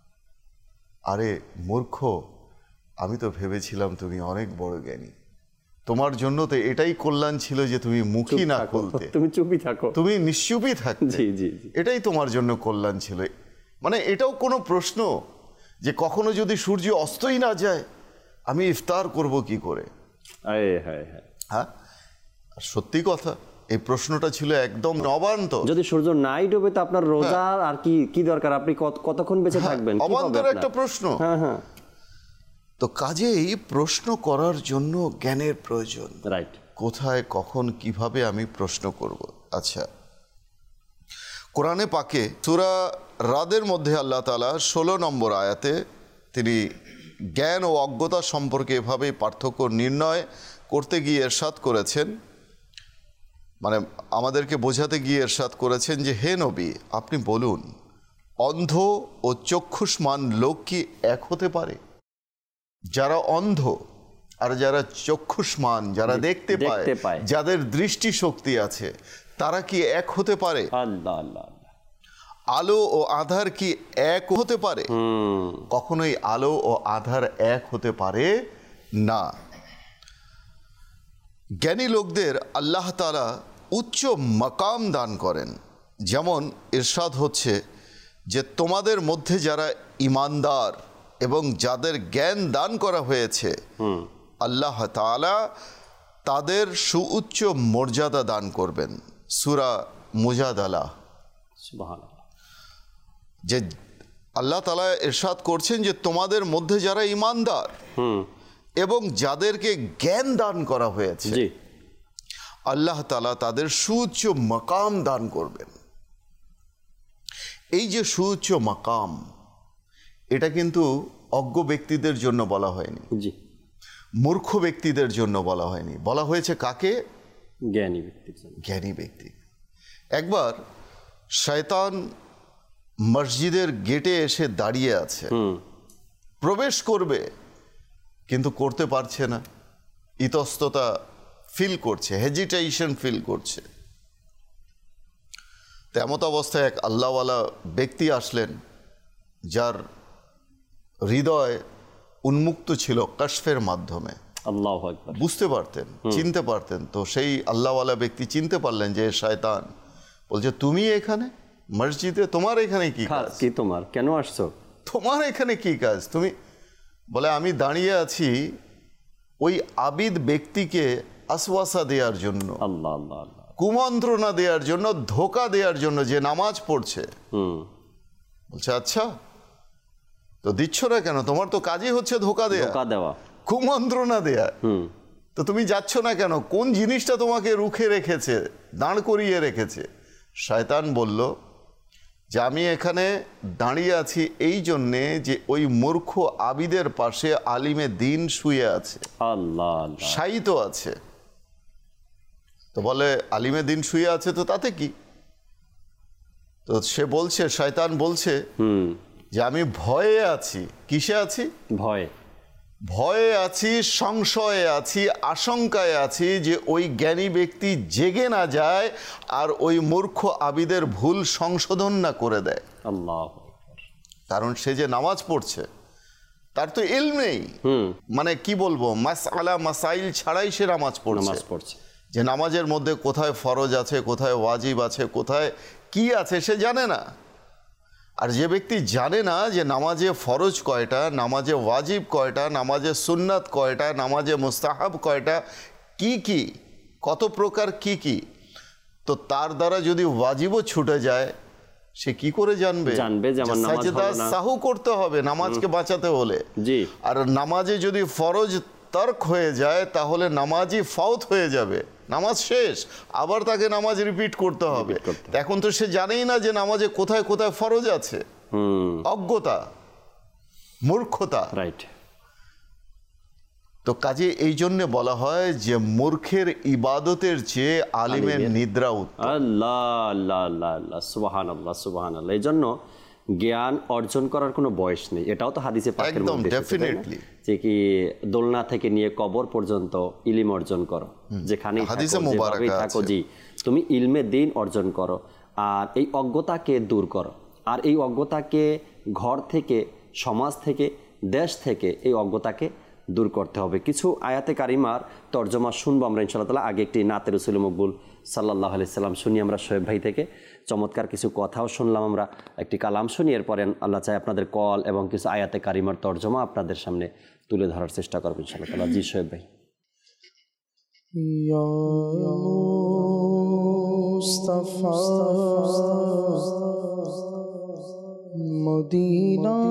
আরে মূর্খ, আমি তো ভেবেছিলাম তুমি অনেক বড় জ্ঞানী, তোমার জন্য তো এটাই কল্যাণ ছিল যে তুমি মুখই না খুলতে, তুমি চুপই থাকো, তুমি নিশ্চুপই থাকতে, এটাই তোমার জন্য কল্যাণ ছিল। মানে এটাও কোনো প্রশ্ন যে কখনো যদি সূর্য অস্তই না যায় আমি ইফতার করব কি করে? হ্যাঁ, সত্যি কথা, এই প্রশ্নটা ছিল একদম নবান্ত। যদি সূর্য নাই ডুবে তো আপনার রোজা আর কি দরকার, আপনি কতক্ষণ বেঁচে থাকবেন? অবান্তর একটা প্রশ্ন। হ্যাঁ হ্যাঁ। তো কাজেই প্রশ্ন করার জন্য জ্ঞানের প্রয়োজন। রাইট। কোথায়, কখন, কিভাবে আমি প্রশ্ন করব। আচ্ছা, কোরআনে পাকে সূরা রাদের মধ্যে আল্লাহ তাআলা 16 নম্বর আয়াতে তিনি জ্ঞান ও অজ্ঞতা সম্পর্কে এভাবেই পার্থক্য নির্ণয় করতে গিয়ে ইরশাদ করেছেন, মানে আমাদেরকে বোঝাতে গিয়ে ইরশাদ করেছেন যে, হে নবী, আপনি বলুন, অন্ধ ও চক্ষুষ্মান লোক কি এক হতে পারে? যারা অন্ধ আর যারা চক্ষুষ্মান, যারা দেখতে পায়, যাদের দৃষ্টি শক্তি আছে, তারা কি এক হতে পারে? আল্লাহ আল্লাহ। আলো ও আধার কি এক হতে পারে? কখনোই আলো ও আধার এক হতে পারে না। জ্ঞানী লোকদের আল্লাহ তাআলা উচ্চ মাকাম দান করেন। যেমন ইরশাদ হচ্ছে যে, তোমাদের মধ্যে যারা ঈমানদার এবং যাদের জ্ঞান দান করা হয়েছে, আল্লাহ তাআলা তাদের সুউচ্চ মর্যাদা দান করবেন। সূরা মুজাদালা। সুবহানাল্লাহ। যে আল্লাহ তাআলা ইরশাদ করছেন যে, তোমাদের মধ্যে যারা ঈমানদার এবং যাদেরকে জ্ঞান দান করা হয়েছে, আল্লাহ তাআলা তাদের সুউচ্চ মাকাম দান করবেন। এই যে সুউচ্চ মাকাম, এটা কিন্তু অজ্ঞ ব্যক্তিদের জন্য বলা হয়নি, মূর্খ ব্যক্তিদের জন্য বলা হয়নি, বলা হয়েছে কাকে? জ্ঞানী ব্যক্তির জন্য। জ্ঞানী ব্যক্তি। একবার শয়তান মসজিদের গেটে এসে দাঁড়িয়ে আছে, প্রবেশ করবে কিন্তু করতে পারছে না, ইতস্ততা ফিল করছে, হেজিটেশন ফিল করছে। তেমত অবস্থায় এক আল্লাহওয়ালা ব্যক্তি আসলেন, যার হৃদয় উন্মুক্ত ছিল কাশফের মাধ্যমে, আল্লাহু আকবার, বুঝতে পারতেন, চিনতে পারতেন। তো সেই আল্লাহওয়ালা ব্যক্তি চিনতে পারলেন যে শয়তান। বলছে, তুমি এখানে মসজিদে, তোমার এখানে কি কাজ? কি তোমার, কেন আসছো? তোমার এখানে কি কাজ? তুমি? বলে, আমি দাঁড়িয়ে আছি ওই আবিদ ব্যক্তিকে আসওয়াসা দেওয়ার জন্য, আল্লাহ আল্লাহ আল্লাহ, কুমন্ত্রণা দেওয়ার জন্য, ধোকা দেওয়ার জন্য, যে নামাজ পড়ছে। বলছে আচ্ছা, তো দিচ্ছ না কেন? তোমার তো কাজই হচ্ছে ধোকা দেওয়া, কুমন্ত্রণা দেয়া। তো তুমি যাচ্ছ না কেন? কোন জিনিসটা তোমাকে রুখে রেখেছে, দাঁড় করিয়ে রেখেছে? শয়তান বলল যে আমি এখানে দাঁড়িয়ে আছি এই জন্যে যে ওই মূর্খ আবিদের পাশে আলিমে দিন শুয়ে আছে, আল্লাহ শায়িত আছে। তো বলে আলিমে দিন শুয়ে আছে তো তাতে কি? তো সে বলছে, শয়তান বলছে যে আমি ভয়ে আছি। কিসে আছি? ভয়ে আছি, সংশয়ে আছি, আশঙ্কায় আছি যে ওই জ্ঞানী ব্যক্তি জেগে না যায় আর ওই মূর্খ আবিদের ভুল সংশোধন না করে দেয়। আল্লাহ, কারণ সে যে নামাজ পড়ছে তার তো ইলম নেই, মানে কি বলবো, মাসআলা মাসাইল ছাড়াই সে নামাজ পড়ছে। যে নামাজের মধ্যে কোথায় ফরজ আছে, কোথায় ওয়াজিব আছে, কোথায় কি আছে সে জানে না। আর যে ব্যক্তি জানে না যে নামাজে ফরজ কয়টা, নামাজে ওয়াজিব কয়টা, নামাজে সুন্নাত কয়টা, নামাজে মুস্তাহাব কয়টা, কি কি, কত প্রকার কি কি, তো তার দ্বারা যদি ওয়াজিবও ছুটে যায় সে কি করে জানবে যে সাজদা সাহু করতে হবে নামাজকে বাঁচাতে হলে। আর নামাজে যদি ফরজ তর্ক হয়ে যায় তাহলে নামাজই ফাউত হয়ে যাবে, নামাজ শেষ, আবার তাকে নামাজ রিপিট করতে হবে। এখন তো সে জানেই না যে নামাজে কোথায় কোথায় ফরজ আছে। অজ্ঞতা, মূর্খতা। রাইট। তো কাজে এই জন্য বলা হয় যে মূর্খের ইবাদতের চেয়ে আলিমের নিদ্রা উত্তম। আল্লাহ আল্লাহ আল্লাহ আল্লাহ, সুবহানাল্লাহ সুবহানাল্লাহ। এই জন্য জ্ঞান অর্জন করার কোনো বয়স নেই, এটাও তো হাদিসে পাকের মধ্যে ডেফিনেটলি যে কি দোলনা থেকে নিয়ে কবর পর্যন্ত ইলম অর্জন করো, যেখানে থাকো জি তুমি ইলমে দিন অর্জন করো, আর এই অজ্ঞতাকে দূর করো। আর এই অজ্ঞতাকে ঘর থেকে, সমাজ থেকে, দেশ থেকে এই অজ্ঞতাকে দূর করতে হবে। কিছু আয়াতে কারিমার তর্জমা শুনবো আমরা ইনশাআল্লাহ তাআলা। আগে একটি নাতে রাসূল মকবুল সাল্লাল্লাহু আলাইহি সাল্লাম শুনি আমরা শোয়েব ভাই থেকে, চমৎকার কিছু কথাও শুনলাম আমরা, একটি কালাম শুনি, এরপরে আল্লাহ চাই আপনাদের কল এবং কিছু আয়াতে কারিমার তর্জমা আপনাদের সামনে তুলে ধরার চেষ্টা করবো ইনশাআল্লাহ তাআলা। জি শোয়েব ভাই। মদিনা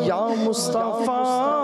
ইয়া মুস্তাফা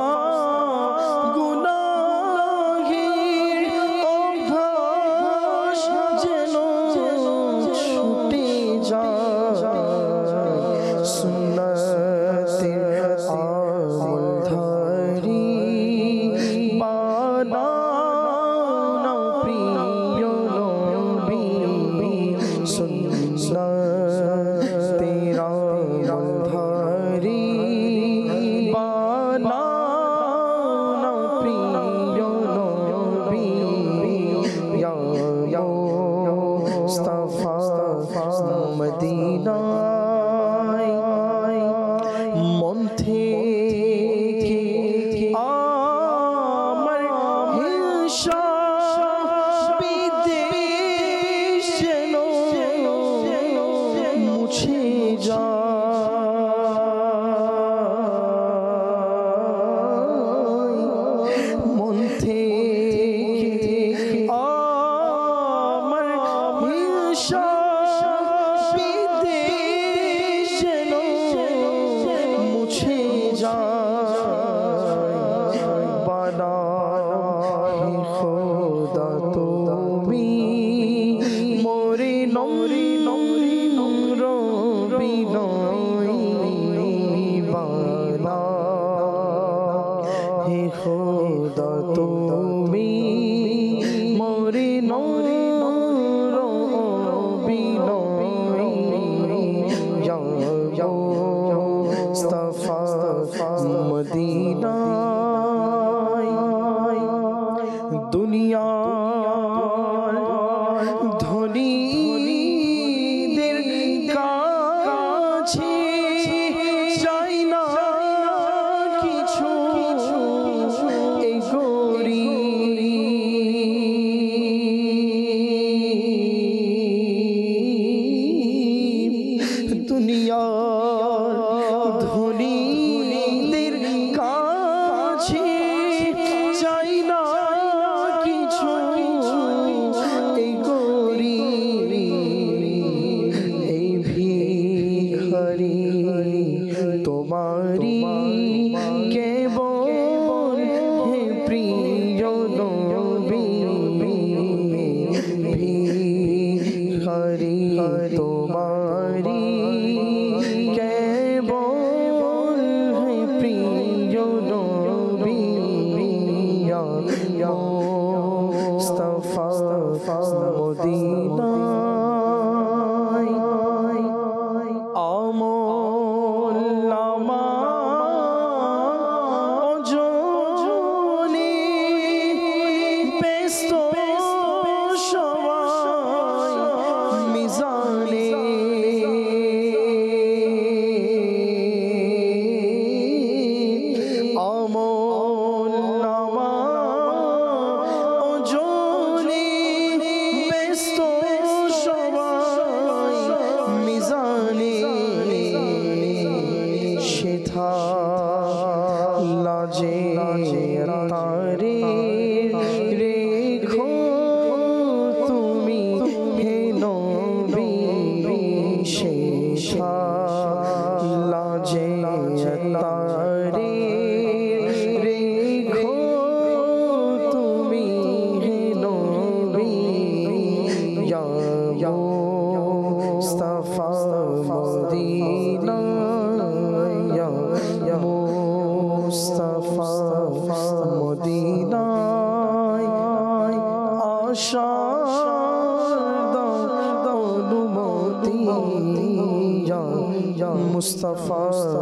মুস্তাফা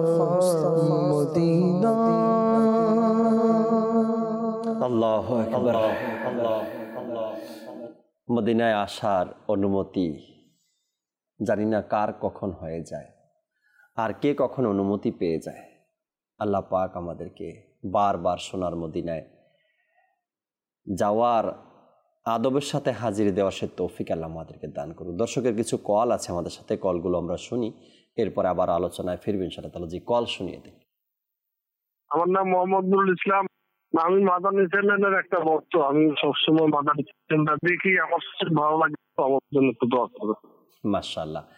মদিনা। আল্লাহু আকবার। মদিনায় আসার অনুমতি জানি না কার কখন হয়ে যায়, আর কে কখন অনুমতি পেয়ে যায়। আল্লাহ পাক আমাদেরকে বারবার সোনার মদিনায় যাওয়ার আদবের সাথে হাজির দেওয়া সে তৌফিক আল্লাহ আমাদেরকে দান করুন। দর্শকের কিছু কল আছে আমাদের সাথে, কলগুলো আমরা শুনি, এরপর আবার আলোচনায় ফিরবেন ইনশাআল্লাহ তাআলা। জি, কল শুনিয়ে দিন। আমার নাম মোহাম্মদুল ইসলাম, আমি মাদানী চ্যানেলের একটা ভক্ত। আমি সবসময় মাদানী চ্যানেলটা দেখি, আমার ভালো লাগে, আমার জন্য একটু দোয়া করবেন। মাশাআল্লাহ।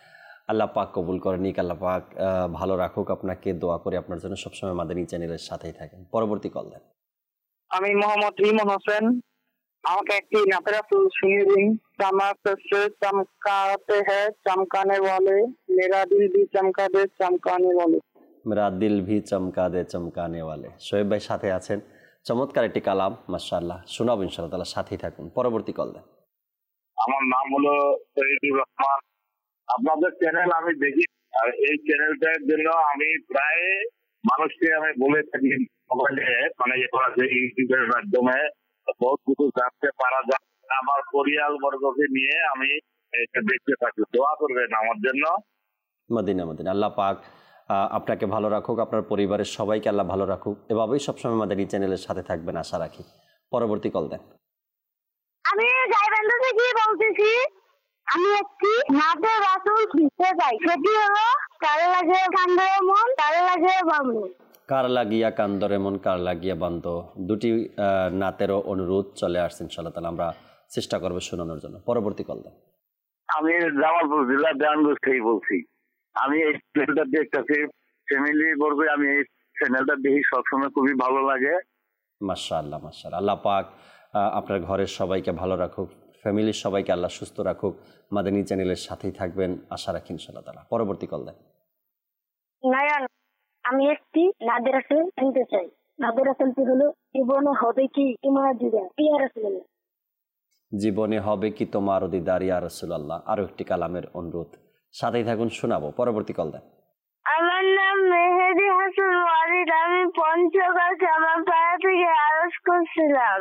আল্লাহ পাক কবুল করে নিক, আল্লাহ পাক ভালো রাখুক আপনাকে, দোয়া করে আপনার জন্য সবসময় মাদানী চ্যানেলের সাথেই থাকেন। পরবর্তী কল দেন। আমি মোহাম্মদ রিমন হোসেন, আমাকে একটি নাতেরা ফুল শুনিয়ে দিন। चमक से चमकाते हैं चमकाने वाले, मेरा दिल भी चमका दे चमकाने वाले। মেরা দিল ভি চমকা দে চমকানে ওয়ালে। শোয়েব ভাই সাথে আছেন, চমৎকার একটি কালাম, মাশাআল্লাহ, শোনাবো ইনশাআল্লাহ তাআলা, সাথেই থাকুন। পরবর্তী কল দেন। আমার নাম হলো শহীদুর রহমান। আপনাদের চ্যানেল আমি দেখি, আর এই চ্যানেলটার জন্য আমি প্রায় মানুষকে আমি বলে থাকি মোবাইলে, মানে ইউটিউবের মাধ্যমে বহুত কিছু জানতে পারা যায়। আমার পরিবার বর্গকে নিয়ে আমি এটা দেখতে থাকি। দোয়া করবেন আমার জন্য। Medina Medina. আল্লাহ পাক আপনাকে ভালো রাখুক, আপনার পরিবারের সবাইকে আল্লাহ ভালো রাখুক, এভাবেই সবসময় আমাদের এই চ্যানেলের সাথে থাকবেন আশা রাখি। পরবর্তী কল দেন। আমি গাইবান্ধা থেকে বলতেছি। আমি একটি নাতে রাসূল দিতে চাই, সেটি হলো কার লাগে কান্দরে মন, কার লাগে বান্ধব। কার লাগিয়া কান্দরে মন, কার লাগিয়া বান্ধ, দুটি নাতেরও অনুরোধ চলে আসছে ইনশাআল্লাহ তাআলা, আমরা চেষ্টা করবো শোনানোর জন্য। পরবর্তী কল দেন। আমি জামালপুর জেলা দেওয়ানগঞ্জ থেকে বলছি। আমি এই চ্যানেলটা দেখতেছি, ফ্যামিলি বর্গ, আমি এই চ্যানেলটা দেখি সবসময়, খুবই ভালো লাগে। মাশাআল্লাহ মাশাআল্লাহ। আল্লাহ পাক আপনার ঘরের সবাইকে ভালো রাখুক, ফ্যামিলির সবাইকে আল্লাহ সুস্থ রাখুক, মাদানী চ্যানেলের সাথেই থাকবেন আশা রাখি ইনশাআল্লাহ তাআলা। পরবর্তী কল দেন। নয়ন, আমি একটি নাতে রাসূল শুনতে চাই। নাতে রাসূলটি হলো জীবনে হবে কি তোমার দিদার, ইয়া রাসূলুল্লাহ। জীবনে হবে কি তোমার দিদার ইয়া রাসূলুল্লাহ, আরো একটি কালামের অনুরোধ, সাথেই থাকুন, শোনাবো। পরবর্তী কল দেন। আমার নাম মেহেদি হাসান ওয়ালিদ, আমি পঞ্চগড় জামালপাড়া থেকে আরজ করছিলাম।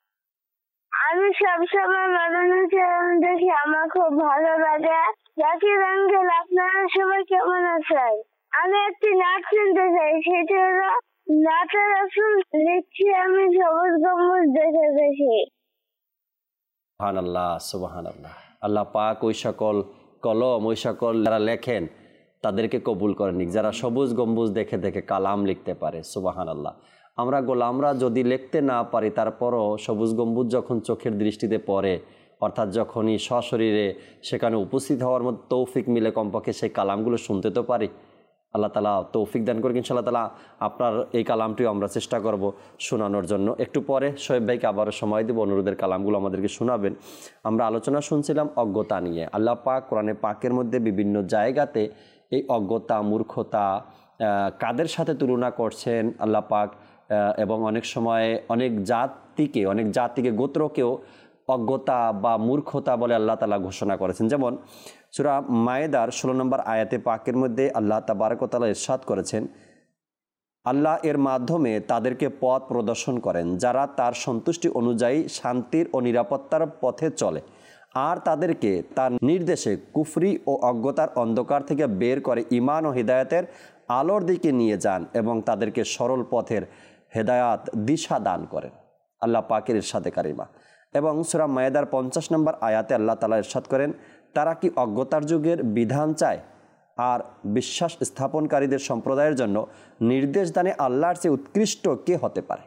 আমি সবসময় মাদানী চ্যানেল দেখি, আমার খুব ভালো লাগে। জাকির আঙ্কেল, আপনারা সবাই কেমন আছেন? আমি একটি নাচ শুনতে চাই, সেটা হলো নাতে রাসূল লিখছি আমি সবুজ গম্বুজ দেখে দেখি। সুবহানাল্লাহ সুবহানাল্লাহ। আল্লাহ পাক ওই সকল কলম, ওই সকল যারা লেখেন তাদেরকে কবুল করে নিক, যারা সবুজ গম্বুজ দেখে দেখে কালাম লিখতে পারে। সুবহানাল্লাহ। আমরা গোলামরা যদি লিখতে না পারি, তারপরও সবুজ গম্বুজ যখন চোখের দৃষ্টিতে পড়ে, অর্থাৎ যখনই সশরীরে সেখানে উপস্থিত হওয়ার মতো তৌফিক মিলে, কমপক্ষে সেই কালামগুলো শুনতে তো পারি। আল্লাহ তালা তৌফিক দান করে ইনশাআল্লাহ তালা। আপনার এই কালামটিও আমরা চেষ্টা করব শোনানোর জন্য। একটু পরে শোয়েব ভাইকে আবারও সময় দেব, অনুরোধের কালামগুলো আমাদেরকে শোনাবেন। আমরা আলোচনা শুনছিলাম অজ্ঞতা নিয়ে। আল্লাহ পাক কোরআনে পাকের মধ্যে বিভিন্ন জায়গাতে এই অজ্ঞতা, মূর্খতা কাদের সাথে তুলনা করছেন আল্লাহ পাক, এবং অনেক সময় অনেক জাতিকে গোত্রকেও অজ্ঞতা বা মূর্খতা বলে আল্লাহ তাআলা ঘোষণা করেছেন। যেমন সূরা মায়েদার 16 নম্বর আয়াতে পাকের মধ্যে আল্লাহ তাবারক ওয়া তাআলা ইরশাদ করেছেন, আল্লাহ এর মাধ্যমে তাদেরকে পথ প্রদর্শন করেন যারা তার সন্তুষ্টি অনুযায়ী শান্তির ও নিরাপত্তার পথে চলে, আর তাদেরকে তার নির্দেশে কুফরি ও অজ্ঞতার অন্ধকার থেকে বের করে ঈমান ও হিদায়াতের আলোর দিকে নিয়ে যান এবং তাদেরকে সরল পথের হেদায়াত দিশা দান করেন। আল্লাহ পাকের ইরশাদে কারিমা। এবং সূরা মায়েদার 50 নম্বর আয়াতে আল্লাহ তাআলা ইরশাদ করেন, তারা কি অজ্ঞতার যুগের বিধান চায়? আর বিশ্বাস স্থাপনকারীদের সম্প্রদায়ের জন্য নির্দেশ দানে আল্লাহর চেয়ে উৎকৃষ্ট কে হতে পারে?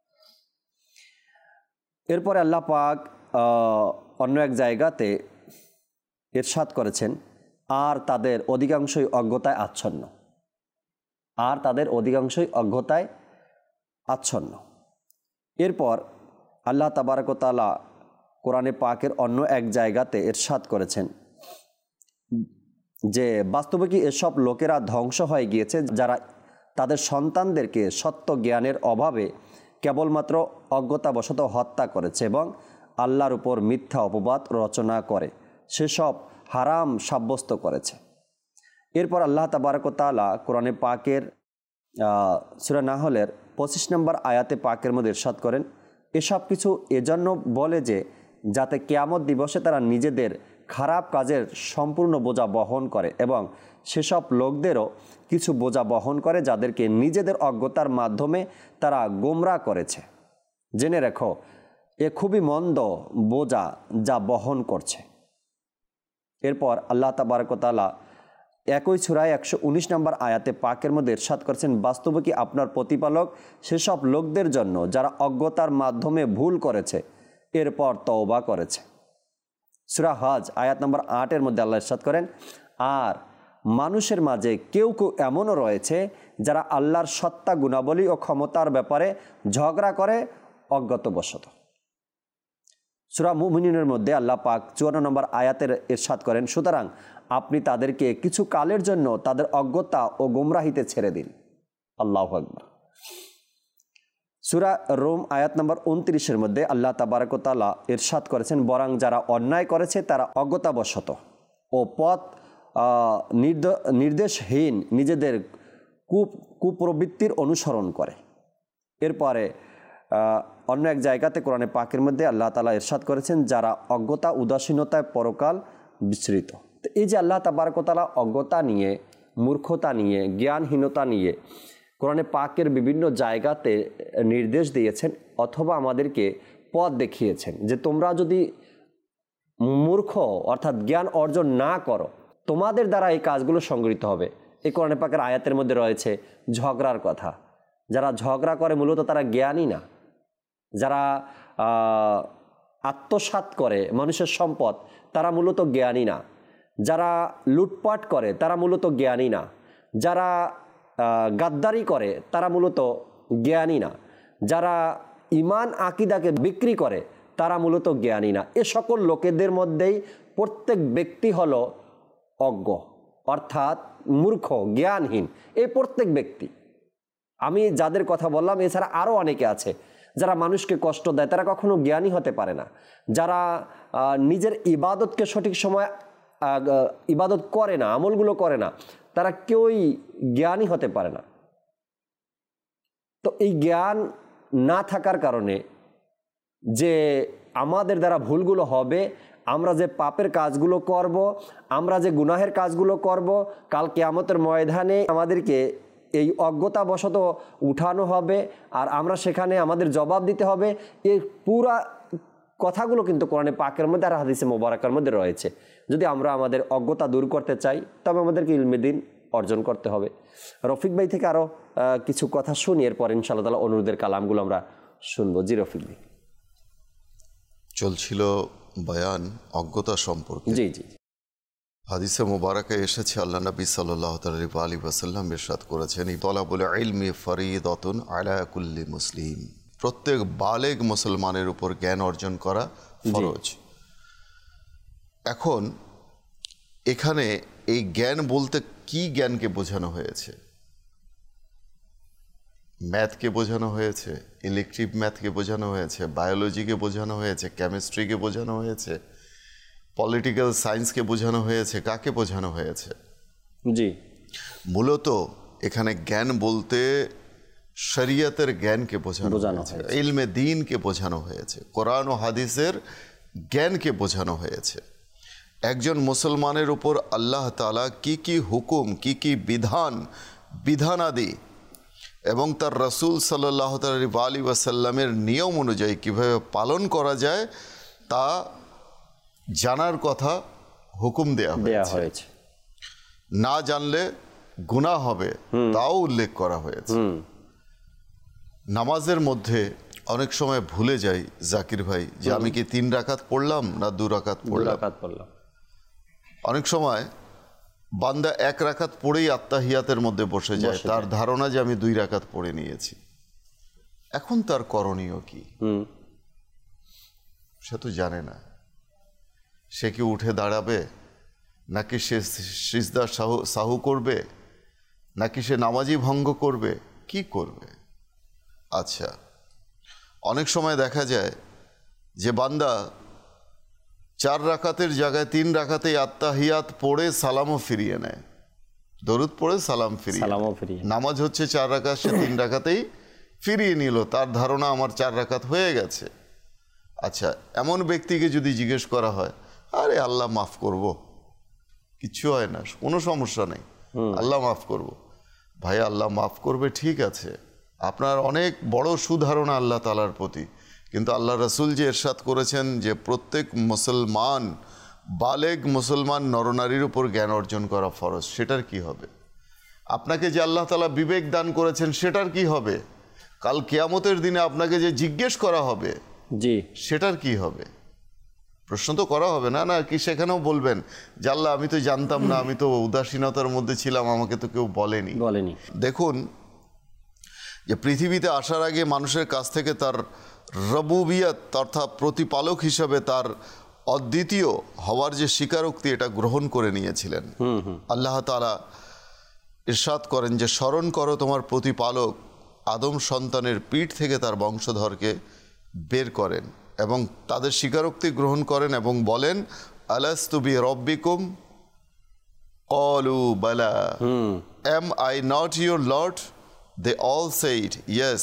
এরপরে আল্লাহ পাক অন্য এক জায়গাতে ইরশাদ করেছেন, আর তাদের অধিকাংশই অজ্ঞতায় আচ্ছন্ন। এরপর আল্লাহ তাবারক ওয়া তাআলা কোরআনে পাকের অন্য এক জায়গাতে ইরশাদ করেছেন যে বাস্তবে কি এসব লোকেরা ধ্বংস হয়ে গিয়েছে যারা তাদের সন্তানদেরকে সত্য জ্ঞানের অভাবে কেবলমাত্র অজ্ঞতাবশত হত্যা করেছে এবং আল্লাহর উপর মিথ্যা অপবাদ রচনা করে সেসব হারাম সাব্যস্ত করেছে। এরপর আল্লাহ তাবারক ওয়া তাআলা কোরআনে পাকের সূরা নাহলের 25 নম্বর আয়াতে পাকের মধ্যে ইরশাদ করেন, এসব কিছু এজন্য বলে যে যাতে কিয়ামত দিবসে তারা নিজেদের খারাপ কাজের সম্পূর্ণ বোঝা বহন করে এবং সেসব লোকদেরও কিছু বোঝা বহন করে যাদেরকে নিজেদের অজ্ঞতার মাধ্যমে তারা গোমরাহ করেছে। জেনে রেখো, এ খুবই মন্দ বোঝা যা বহন করছে। এরপর আল্লাহ তাবারক ওয়া তাআলা একই সূরায় 119 নম্বর আয়াতে পাকের মধ্যে ইরশাদ করেছেন, বাস্তবে কি আপনার প্রতিপালক সেসব লোকদের জন্য যারা অজ্ঞতার মাধ্যমে ভুল করেছে এরপর তওবা করেছে। সূরা হজ আয়াত নম্বর 8 এর মধ্যে আল্লাহ ইরশাদ করেন, আর মানুষের মাঝে কেউ কেউ এমনও রয়েছে যারা আল্লাহর সত্তা, গুণাবলী ও ক্ষমতার ব্যাপারে ঝগড়া করে অজ্ঞাতবশত। সূরা মুমিনুনের মধ্যে আল্লাহ পাক 54 নম্বর আয়াতের ইরশাদ করেন, সুতরাং আপনি তাদেরকে কিছু কালের জন্য তাদের অজ্ঞতা ও গোমরাহিতে ছেড়ে দিন। আল্লাহু আকবার। সূরা রুম আয়াত নম্বর 29-এর মধ্যে আল্লাহ তাবারক ওয়া তাআলা ইরশাদ করেছেন, বরং যারা অন্যায় করেছে তারা অজ্ঞতাবশত ও পথ নির্দেশহীন নিজেদের কুপ্রবৃত্তির অনুসরণ করে। এরপরে অন্য এক জায়গাতে কোরআনে পাকের মধ্যে আল্লাহ তাআলা ইরশাদ করেছেন, যারা অজ্ঞতা, উদাসীনতায় পরকাল বিস্মৃত। তো এই যে আল্লাহ তাবারক ওয়া তাআলা অজ্ঞতা নিয়ে, মূর্খতা নিয়ে, জ্ঞানহীনতা নিয়ে কোরআনে পাকের বিভিন্ন জায়গাতে নির্দেশ দিয়েছেন অথবা আমাদেরকে পথ দেখিয়েছেন যে তোমরা যদি মূর্খ অর্থাৎ জ্ঞান অর্জন না করো, তোমাদের দ্বারা এই কাজগুলো সংগৃহীত হবে। এই কোরআনে পাকের আয়াতের মধ্যে রয়েছে ঝগড়ার কথা। যারা ঝগড়া করে মূলত তারা জ্ঞানী না। যারা আত্মসাৎ করে মানুষের সম্পদ, তারা মূলত জ্ঞানী না। যারা লুটপাট করে তারা মূলত জ্ঞানী না। যারা গাদ্দারি করে তারা মূলত জ্ঞানী না। যারা ঈমান আকিদাকে বিক্রি করে তারা মূলত জ্ঞানী না। এ সকল লোকেদের মধ্যেই প্রত্যেক ব্যক্তি হলো অজ্ঞ অর্থাৎ মূর্খ, জ্ঞানহীন। এই প্রত্যেক ব্যক্তি, আমি যাদের কথা বললাম এছাড়া আরও অনেকে আছে যারা মানুষকে কষ্ট দেয়, তারা কখনো জ্ঞানী হতে পারে না। যারা নিজের ইবাদতকে সঠিক সময় ইবাদত করে না, আমলগুলো করে না, তারা কেউই জ্ঞানী হতে পারে না। তো এই জ্ঞান না থাকার কারণে যে আমাদের দ্বারা ভুলগুলো হবে, আমরা যে পাপের কাজগুলো করব, আমরা যে গুনাহের কাজগুলো করব, কাল কিয়ামতের ময়দানে আমাদেরকে এই অজ্ঞতাবশত উঠানো হবে আর আমরা সেখানে আমাদের জবাব দিতে হবে। এই পুরা কথাগুলো কিন্তু কোরআনে পাকের মধ্যে আর হাদিসে মোবারকার মধ্যে রয়েছে। যদি আমরা আমাদের অজ্ঞতা দূর করতে চাই তবে আমাদেরকে ইলমে দ্বীন অর্জন করতে হবে। রফিক ভাই থেকে আরও কিছু কথা শুনি, এরপর ইনশাআল্লাহ তাআলা অনুরোধের কালামগুলো আমরা শুনবো। জি রফিক ভাই। চলছিল বয়ান অজ্ঞতা সম্পর্কে। জি জি। হাদিসে মোবারকে এসেছে আল্লাহ নবী সাল্লাল্লাহু আলাইহি ওয়াসাল্লাম ইরশাদ করেছেন, তলাবুল ইলমি ফরিদাতুন আলা কুল্লি মুসলিম। প্রত্যেক বালেগ মুসলমানের উপর জ্ঞান অর্জন করা ফরজ। এখন এখানে এই জ্ঞান বলতে কি জ্ঞানকে বোঝানো হয়েছে? ম্যাথকে বোঝানো হয়েছে, ইলেকট্রিক ম্যাথকে বোঝানো হয়েছে, বায়োলজিকে বোঝানো হয়েছে, কেমিস্ট্রিকে বোঝানো হয়েছে, পলিটিক্যাল সায়েন্সকে বোঝানো হয়েছে, কাকে বোঝানো হয়েছে? জি, মূলত এখানে জ্ঞান বলতে শরিয়তের জ্ঞানকে বোঝানো হয়েছে, ইলমে দ্বীনকে বোঝানো হয়েছে, কোরআন ও হাদিসের জ্ঞানকে বোঝানো হয়েছে। একজন মুসলমানের উপর আল্লাহ তাআলা কি কি হুকুম, কি কি বিধানাদি এবং তার রাসূল সাল্লাল্লাহু আলাইহি ওয়াসাল্লামের নিয়ম অনুযায়ী কীভাবে পালন করা যায় তা জানার কথা হুকুম দেয়া হয়েছে। না জানলে গুনাহ হবে তাও উল্লেখ করা হয়েছে। নামাজের মধ্যে অনেক সময় ভুলে যাই জাকির ভাই যে আমি কি 3 রাকাত পড়লাম না 2 রাকাত পড়লাম। অনেক সময় বান্দা 1 রাকাত পড়েই আত্তাহিয়াতের মধ্যে বসে যায়, তার ধারণা যে আমি 2 রাকাত পড়ে নিয়েছি। এখন তার করণীয় কি সে তো জানে না। সে কি উঠে দাঁড়াবে, নাকি সে সিজদা সাহু করবে, নাকি সে নামাজি ভঙ্গ করবে, কি করবে? আচ্ছা, অনেক সময় দেখা যায় যে বান্দা 4 রাকাতের জায়গায় 3 রাকাতেই আত্তাহিয়াত পড়ে সালামও ফিরিয়ে নেয়, দরুদ পড়ে সালাম ফিরিয়ে। নামাজ হচ্ছে 4 রাকাত, সে 3 রাকাতেই ফিরিয়ে নিল, তার ধারণা আমার 4 রাকাত হয়ে গেছে। আচ্ছা, এমন ব্যক্তিকে যদি জিজ্ঞেস করা হয়, আরে আল্লাহ মাফ করব, কিচ্ছু হয় না, কোনো সমস্যা নেই, আল্লাহ মাফ করব। ভাই, আল্লাহ মাফ করবে ঠিক আছে, আপনার অনেক বড় সুধারণা আল্লাহ তাআলার প্রতি, কিন্তু আল্লাহ রাসূল যে ইরশাদ করেছেন যে প্রত্যেক মুসলমান, বালেগ মুসলমান নরনারীর উপর জ্ঞান অর্জন করা ফরজ, সেটার কি হবে? আপনাকে যে আল্লাহ তাআলা বিবেক দান করেছেন সেটার কি হবে? কাল কিয়ামতের দিনে আপনাকে যে জিজ্ঞেস করা হবে, জি, সেটার কি হবে? প্রশ্ন তো করা হবে না, না কি সেখানেও বলবেন যে আল্লাহ আমি তো জানতাম না, আমি তো উদাসীনতার মধ্যে ছিলাম, আমাকে তো কেউ বলেনি। দেখুন যে পৃথিবীতে আসার আগে মানুষের কাছ থেকে তার রবুবিয়ত অর্থাৎ প্রতিপালক হিসাবে তার অদ্বিতীয় হওয়ার যে স্বীকারোক্তি এটা গ্রহণ করে নিয়েছিলেন। আল্লাহ তাআলা ইরশাদ করেন যে স্মরণ করো তোমার প্রতিপালক আদম সন্তানের পিঠ থেকে তার বংশধরকে বের করেন এবং তাদের স্বীকারোক্তি গ্রহণ করেন এবং বলেন আলাস্তু বিরব্বিকুম ক্বালু বালা am I not your Lord? They all said yes.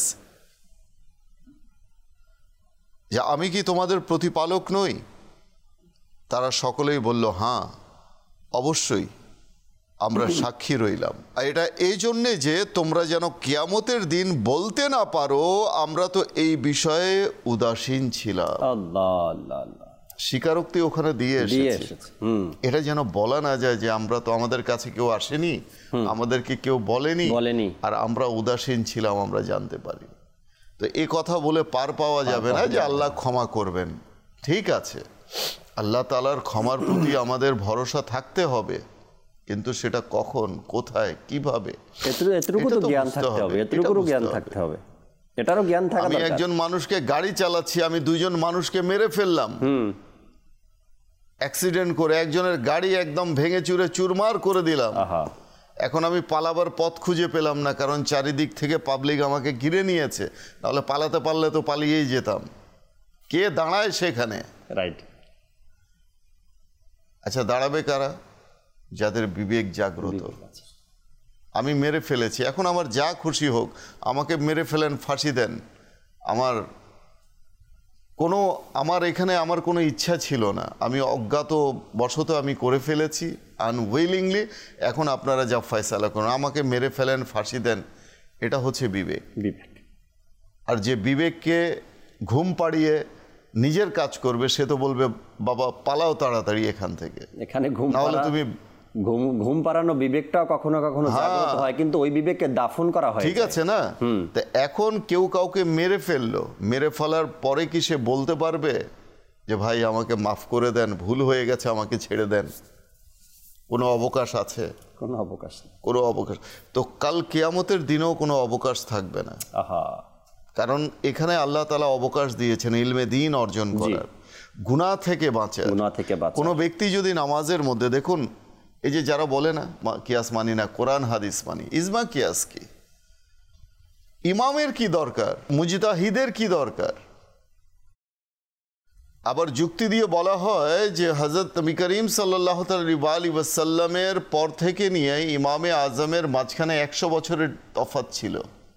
যে আমি কি তোমাদের প্রতিপালক নই? তারা সকলেই বলল হ্যাঁ অবশ্যই আমরা সাক্ষী রইলাম। আর এটা এই জন্যে যে তোমরা যেন কিয়ামতের দিন বলতে না পারো আমরা তো এই বিষয়ে উদাসীন ছিলাম। স্বীকারোক্তি ওখানে দিয়ে এসেছে, এটা যেন বলা না যায় যে আমরা তো আমাদের কাছে কেউ আসেনি, আমাদেরকে কেউ বলেনি আর আমরা উদাসীন ছিলাম, আমরা জানতে পারি। তো এই কথা বলে পার পাওয়া যাবে না যে আল্লাহ ক্ষমা করবেন। ঠিক আছে, আল্লাহ তাআলার ক্ষমার প্রতি আমাদের ভরসা থাকতে হবে, কিন্তু সেটা কখন, কোথায়, কিভাবে এতটুকু জ্ঞান থাকতে হবে। এটারও জ্ঞান থাকা দরকার। আমি একজন মানুষকে গাড়ি চালাচ্ছি, আমি দুইজন মানুষকে মেরে ফেললাম অ্যাক্সিডেন্ট করে, একজনের গাড়ি একদম ভেঙে চুরে চুরমার করে দিলাম। এখন আমি পালাবার পথ খুঁজে পেলাম না, কারণ চারিদিক থেকে পাবলিক আমাকে ঘিরে নিয়েছে, তাহলে পালাতে পারলে তো পালিয়েই যেতাম। কে দাঁড়ায় সেখানে? রাইট। আচ্ছা, দাঁড়াবে কারা? যাদের বিবেক জাগ্রত। আমি মেরে ফেলেছি, এখন আমার যা খুশি হোক, আমাকে মেরে ফেলেন, ফাঁসি দেন, আমার এখানে আমার কোনো ইচ্ছা ছিল না, আমি অজ্ঞাত বশত আমি করে ফেলেছি আনউইলিংলি, এখন আপনারা যা ফয়সালা করুন, আমাকে মেরে ফেলেন, ফাঁসি দেন, এটা হচ্ছে বিবেক। আর যে বিবেককে ঘুম পাড়িয়ে নিজের কাজ করবে সে তো বলবে বাবা পালাও তাড়াতাড়ি এখান থেকে। এখানে ঘুম পাড়ানো বিবেকটাও কখনো কখনো জাগ্রত হয়, কিন্তু ওই বিবেককে দাফন করা হয়। ঠিক আছে না? তো এখন কেউ কাউকে মেরে ফেললো, মেরে ফেলার পরে কি সে বলতে পারবে যে ভাই আমাকে মাফ করে দেন, ভুল হয়ে গেছে, আমাকে ছেড়ে দেন? কোনো অবকাশ আছে? কোনো অবকাশ নেই। কোনো অবকাশ তো কাল কিয়ামতের দিনেও কোনো অবকাশ থাকবে না। কারণ এখানে আল্লাহ তাআলা অবকাশ দিয়েছেন ইলমে দ্বীন অর্জন করার, গুনাহ থেকে বাঁচার। কোনো ব্যক্তি যদি নামাজের মধ্যে, দেখুন এই যে যারা বলে না কিয়াস মানি না, কোরআন হাদিস মানি, ইজমা কিয়াস কি? ইমামের কি দরকার? মুজতাহিদের কি দরকার? আবার যুক্তি দিয়ে বলা হয় যে হযরত নবী করিম সাল্লাল্লাহু আলাইহি ওয়াসাল্লামের পর থেকে নিয়ে ইমামে আজমের মাঝখানে 100 বছরের তফাৎ ছিল,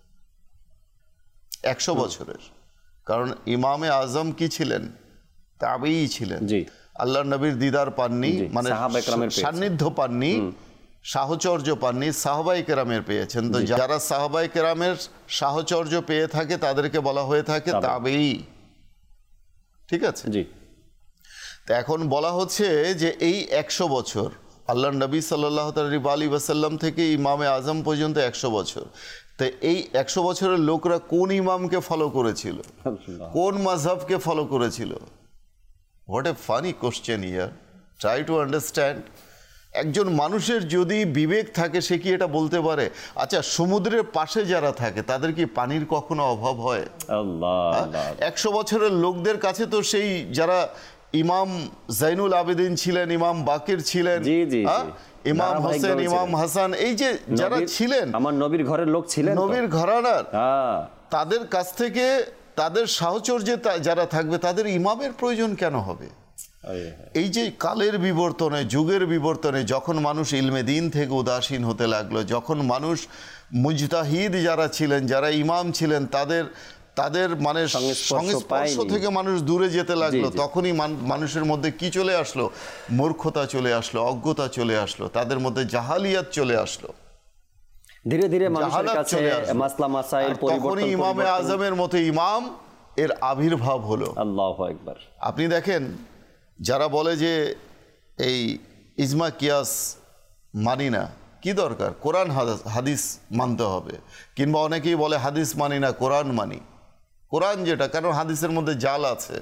100 বছরের। কারণ ইমামে আজম কি ছিলেন? তাবেঈ ছিলেন। আল্লাহর নবীর দিদার পাননি, মানে সান্নিধ্য পাননি, সাহচর্য পাননি, সাহাবায়ে কেরামের পেয়েছেন। তো যারা সাহাবায়ে কেরামের সাহচর্য পেয়ে থাকে তাদেরকে বলা হয়ে থাকে তাবেঈ। ঠিক আছে? তো এখন বলা হচ্ছে যে এই 100 বছর আল্লাহর নবী সাল্লাল্লাহু আলাইহি ওয়াসাল্লাম থেকে ইমামে আজম পর্যন্ত 100 বছর। তো এই 100 বছরের লোকরা কোন ইমামকে ফলো করেছিল, কোন মাযহাবকে ফলো করেছিল? What a funny question here, try to understand. একজন মানুষের যদি বিবেক থাকে সে কি এটা বলতে পারে? আচ্ছা, সমুদ্রের পাশে যারা থাকে তাদের কি পানির কখনো অভাব হয়? 100 বছরের লোকদের কাছে তো সেই যারা ইমাম জাইনুল আবেদিন ছিলেন, ইমাম বাকির ছিলেন, ইমাম হোসেন, ইমাম হাসান, এই যে যারা ছিলেন আমার নবীর ঘরের লোক ছিলেন, নবীর ঘরানার, তাদের কাছ থেকে তাদের সাহচর্যে যারা থাকবে তাদের ইমামের প্রয়োজন কেন হবে? এই যে কালের বিবর্তনে, যুগের বিবর্তনে যখন মানুষ ইলমে দ্বীন থেকে উদাসীন হতে লাগলো, যখন মানুষ মুজতাহিদ যারা ছিলেন, যারা ইমাম ছিলেন, তাদের মানে সংস্পর্শ থেকে মানুষ দূরে যেতে লাগলো, তখনই মানুষের মধ্যে কি চলে আসলো? মূর্খতা চলে আসলো, অজ্ঞতা চলে আসলো, তাদের মধ্যে জাহালিয়াত চলে আসলো। ধীরে ধীরে মানুষের কাছে মাসলা মাসাইল পরিবর্তন, ইমামে আজমের মতো ইমাম এর আবির্ভাব হলো। আল্লাহু আকবার। আপনি দেখেন যারা বলে যে এই ইজমা কিয়াস মানি না, কি দরকার? কোরআন হাদিস মানতে হবে। কিংবা অনেকেই বলে হাদিস মানি না, কোরআন মানি। কোরআন যেটা, কারণ হাদিসের মধ্যে জাল আছে,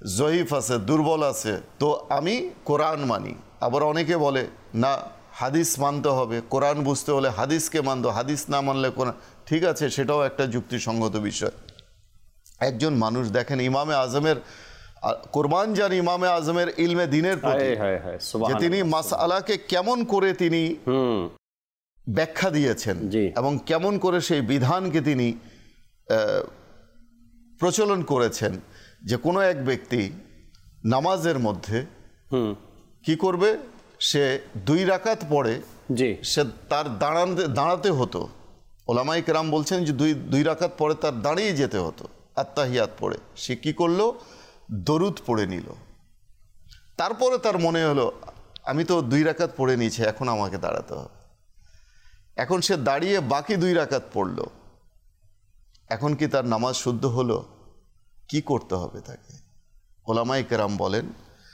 জয়ীফ আছে, দুর্বল আছে, তো আমি কোরআন মানি। আবার অনেকে বলে না, হাদিস মানতে হবে, কোরআন বুঝতে হলে হাদিসকে মানতে, হাদিস না মানলে কোরআন। ঠিক আছে, সেটাও একটা যুক্তিসঙ্গত বিষয়। একজন মানুষ দেখেন ইমামে আজমের, কোরবান যান ইমামে আজমের ইলমে দিনের প্রতি, যে তিনি মাসআলাকে কেমন করে তিনি ব্যাখ্যা দিয়েছেন এবং কেমন করে সেই বিধানকে তিনি প্রচলন করেছেন, যে কোনো এক ব্যক্তি নামাজের মধ্যে কি করবে, সে 2 রাকাত পড়ে, সে তার দাঁড়াতে হতো। ওলামাই কেরাম বলছেন যে 2 রাকাত পরে তার দাঁড়িয়ে যেতে হতো আত্তাহিয়াত পড়ে। সে কি করলো, দরুদ পড়ে নিল। তারপরে তার মনে হলো আমি তো 2 রাকাত পড়ে নিয়েছি, এখন আমাকে দাঁড়াতে হবে। এখন সে দাঁড়িয়ে বাকি 2 রাকাত পড়ল। এখন কি তার নামাজ শুদ্ধ হলো? কি করতে হবে তাকে? ওলামাই কেরাম বলেন,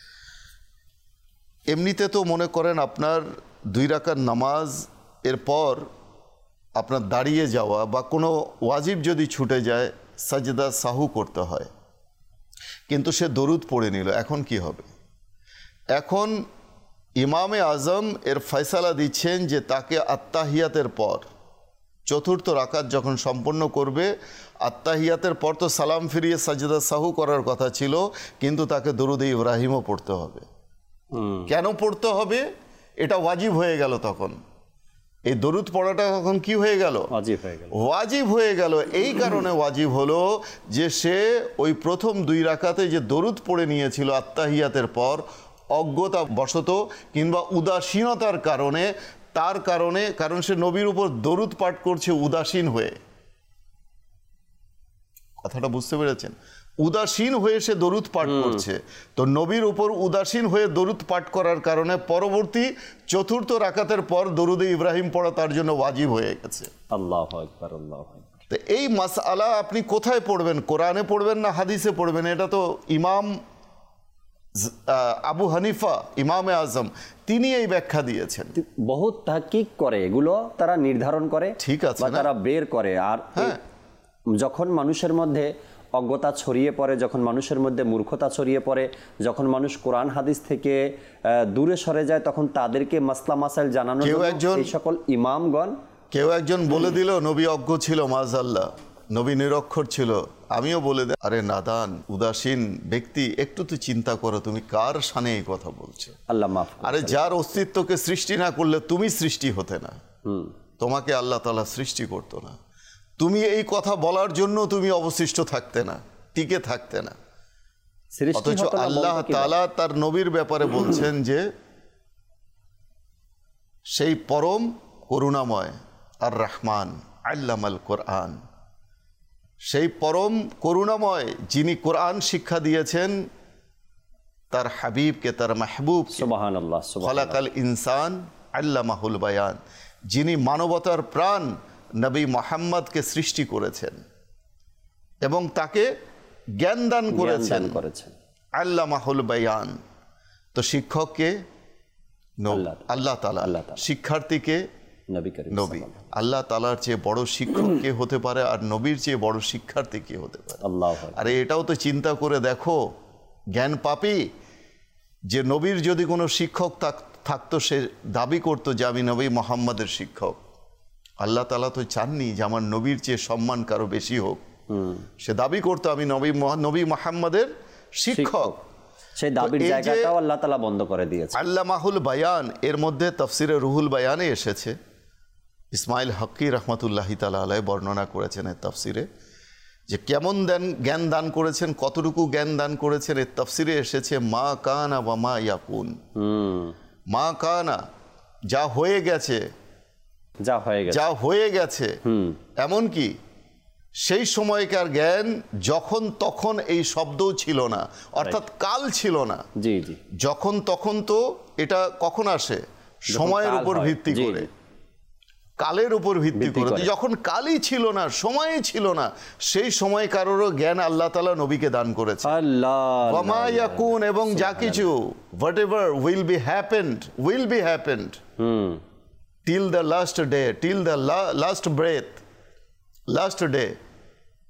এমনিতে তো মনে করেন আপনার 2 রাকাত নামাজ এরপর আপনার দাঁড়িয়ে যাওয়া বা কোনো ওয়াজিব যদি ছুটে যায় সাজদা সাহু করতে হয়, কিন্তু সে দরুদ পড়ে নিল। এখন কি হবে? এখন ইমামে আজম এর ফয়সালা দিচ্ছেন যে তাকে আত্তাহিয়াতের পর 4র্থ রাকাত যখন সম্পন্ন করবে, আত্তাহিয়াতের পর তো সালাম ফিরিয়ে সাজদা সাহু করার কথা ছিল, কিন্তু তাকে দরুদ ইব্রাহিমও পড়তে হবে। কেন পড়তে হবে? এটা ওয়াজিব হয়ে গেল। তখন এই দরুদ পড়াটা তখন কি হয়ে গেল? ওয়াজিব হয়ে গেল। এই কারণে ওয়াজিব হলো যে সে ওই প্রথম 2 রাকাতে যে দরুদ পড়ে নিয়েছিল আত্তাহিয়াতের পর, অজ্ঞতা বশত কিংবা উদাসীনতার কারণে, তার কারণে, কারণ সে নবীর উপর দরুদ পাঠ করছে উদাসীন হয়ে। কথাটা বুঝতে পেরেছেন? উদাসীন হয়ে সে দরুদ পাঠ করছে, তো নবীর উপর উদাসীন হয়ে দরুদ পাঠ করার কারণে পরবর্তী 4র্থ রাকাতের পর দরুদে ইব্রাহিম পড়া তার জন্য ওয়াজিব হয়ে গেছে। আল্লাহু আকবার, আল্লাহু আকবার। তো এই মাসআলা আপনি কোথায় পড়বেন? কোরআনে পড়বেন না হাদিসে পড়বেন? এটা তো ইমাম আবু হানিফা, ইমামে আজম, তিনি এই ব্যাখ্যা দিয়েছেন। বহুত তাহকিক করে, এগুলো তারা নির্ধারণ করে, ঠিক আছে, তারা বের করে। আর যখন মানুষের মধ্যে অজ্ঞতা ছড়িয়ে পড়ে, যখন মানুষের মধ্যে মূর্খতা ছড়িয়ে পড়ে, যখন মানুষ কোরআন হাদিস থেকে দূরে সরে যায়, তখন তাদেরকে মাসলা মাসাইল জানানোর জন্য এই সকল ইমামগণ, কেউ একজন বলে দিল নবী অজ্ঞ ছিল, মাযআল্লাহ, নবী নিরক্ষর ছিল। আমিও বলে দেয়, আরে নাদান উদাসীন ব্যক্তি, একটু তো চিন্তা করো, তুমি কার শানে এই কথা বলছো? আল্লাহ মাফ। আরে যার অস্তিত্বকে সৃষ্টি না করলে তুমি সৃষ্টি হতে না, তোমাকে আল্লাহ তাআলা সৃষ্টি করতো না, তুমি এই কথা বলার জন্য তুমি অবশিষ্ট থাকতে না, টিকে থাকতে না। অথচ আল্লাহ তাআলা তার নবীর ব্যাপারে বলছেন যে সেই পরম করুণাময় আর রহমান আল্লামাল কোরআন, সেই পরম করুণাময় যিনি কোরআন শিক্ষা দিয়েছেন তার হাবিবকে, তার মাহবুবকে, সুবহানাল্লাহ, খলাকাল ইনসান আল্লামাহুল বায়ান, যিনি মানবতার প্রাণ নবী মুহাম্মদকে সৃষ্টি করেছেন এবং তাকে জ্ঞান দান করেছেন, আল্লামাহুল বায়ান। তো শিক্ষককে আল্লাহ তাআলা, শিক্ষার্থীকে নবী। আল্লাহ তাআলার চেয়ে বড় শিক্ষক কে হতে পারে, আর নবীর চেয়ে বড় শিক্ষার্থী কে হতে পারে? আরে এটাও তো চিন্তা করে দেখো, জ্ঞান পাপী যে নবীর যদি কোনো শিক্ষক থাকতো, সে দাবি করতো যে আমি নবী মুহাম্মদের শিক্ষক। আল্লাহ তাআলা তো চাননি যে আমার নবীর চেয়ে সম্মান কারো বেশি হোক, সে দাবি করতো আমি নবী মুহাম্মদের শিক্ষক। সেই দাবির জায়গাটাও আল্লাহ তাআলা বন্ধ করে দিয়েছে। আল্লামাহুল বায়ান, এর মধ্যে তাফসিরে রুহুল বায়ানে এসেছে, ইসমাইল হক্কি রহমতুল্লাহি তাআলা আলাইহি বর্ণনা করেছেন এর তাফসিরে, যে কেমন জ্ঞান দান করেছেন, কতটুকু জ্ঞান দান করেছেন। এর তাফসিরে এসেছে মা কানা ওয়া মা ইয়াকুন। মা কানা, যা হয়ে গেছে, যা হয়ে গেছে, এমনকি সেই সময়কার জ্ঞান যখন তখন এই শব্দও ছিল না, অর্থাৎ কাল ছিল না। জি জি, যখন তখন তো এটা কখন আসে? সময়ের উপর ভিত্তি করে, কালের উপর ভিত্তি করে। যখন কালই ছিল না, সময়ই ছিল না, সেই সময়কারেরও জ্ঞান আল্লাহ তাআলা নবীকে দান করেছে। ওয়া মা ইয়াকুন, এবং যা কিছু, whatever will be happened till the last day, till the last breath, last day,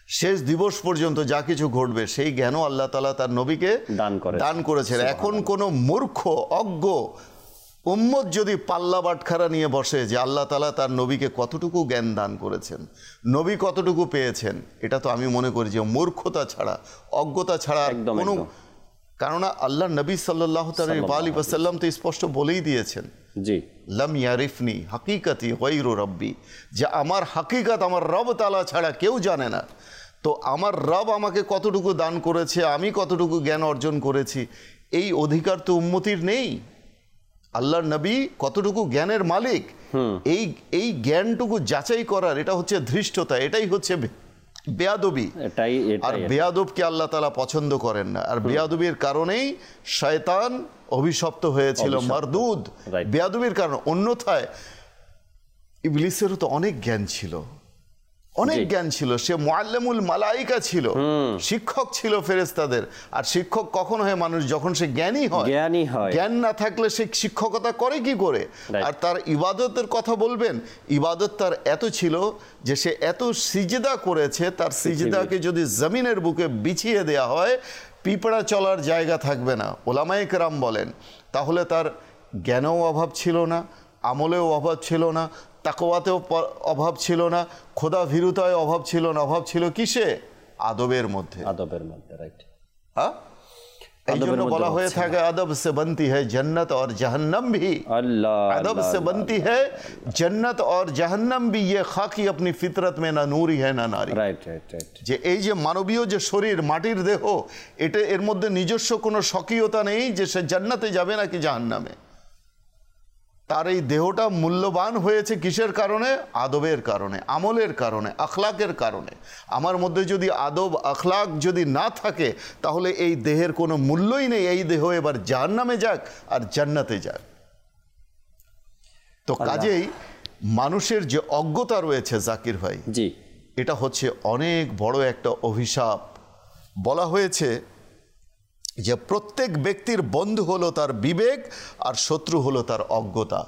শেষ দিবস পর্যন্ত যা কিছু ঘটবে সেই জ্ঞানও আল্লাহ তাআলা তার নবীকে দান করেছেন। এখন কোনো মূর্খ অজ্ঞ উম্মত যদি পাল্লা বাটখারা নিয়ে বসে যে আল্লাহ তাআলা তার নবীকে কতটুকু জ্ঞান দান করেছেন, নবী কতটুকু পেয়েছেন, এটা তো আমি মনে করি যে মূর্খতা ছাড়া, অজ্ঞতা ছাড়া কোনো, কেননা আল্লাহ নবী সাল্লাল্লাহু আলাইহি ওয়াসাল্লাম তো স্পষ্ট বলেই দিয়েছেন, জি, লাম ইয়ারিফনি হাকিকাতি গায়রু রাব্বি, যে আমার হাকিকত আমার রব তাআলা ছাড়া কেউ জানে না। তো আমার রব আমাকে কতটুকু দান করেছে, আমি কতটুকু জ্ঞান অর্জন করেছি, এই অধিকার তো উম্মতির নেই। আল্লাহর নবী কতটুকু জ্ঞানের মালিক, এই জ্ঞানটুকু যাচাই করার এটা হচ্ছে ধৃষ্টতা, এটাই হচ্ছে বেয়াদবি। আর বেয়াদবকে আল্লাহ তাআলা পছন্দ করেন না, আর বেয়াদবির কারণেই শয়তান অভিশপ্ত হয়েছিল, মারদুদ, বেয়াদবির কারণে। অন্যথায় ইবলিসেরও তো অনেক জ্ঞান ছিল, অনেক জ্ঞান ছিল, সে মুআল্লিমুল মালাইকা ছিল, শিক্ষক ছিল ফেরেশতাদের। আর শিক্ষক কখন হয় মানুষ? যখন সে জ্ঞানী হয়। জ্ঞান না থাকলে সে শিক্ষকতা করে কি করে? আর তার ইবাদতের কথা বলবেন, ইবাদত তার এত ছিল যে সে এত সিজদা করেছে, তার সিজদাকে যদি জমিনের বুকে বিছিয়ে দেয়া হয় পিঁপড়া চলার জায়গা থাকবে না, ওলামায়ে কেরাম বলেন। তাহলে তার জ্ঞানেও অভাব ছিল না, আমলেও অভাব ছিল না, তাকওয়াতেও অভাব ছিল না, খোদা ভীরুতায় অভাব ছিল না, অভাব ছিল কিসে? আদবের মধ্যে। রাইট। হ্যাঁ, এই জন্য বলা হয়ে থাকে আদব সে বনতি হ্যায় জান্নাত और जहन्नम भी। अदब से बनती है जन्नत और जहन्नम भी, ये खाकी अपनी फितरत में ना नूरी है ना नारी। রাইট। যে এই যে মানবীয় যে শরীর, মাটির দেহ, এটা এর মধ্যে নিজস্ব কোনো স্বকীয়তা নেই যে সে জান্নাতে যাবে নাকি জাহান্নামে। তার এই দেহটা মূল্যবান হয়েছে কিসের কারণে? আদবের কারণে, আমলের কারণে, আখলাকের কারণে। আমার মধ্যে যদি আদব আখলাক যদি না থাকে তাহলে এই দেহের কোনো মূল্যই নেই। এই দেহ এবার জাহান্নামে যাক আর জান্নাতে যাক। তো কাজেই মানুষের যে অজ্ঞতা রয়েছে জাকির ভাই, জি, এটা হচ্ছে অনেক বড় একটা অভিশাপ। বলা হয়েছে যে প্রত্যেক ব্যক্তির বন্ধু হলো তার বিবেক আর শত্রু হলো তার অজ্ঞতা।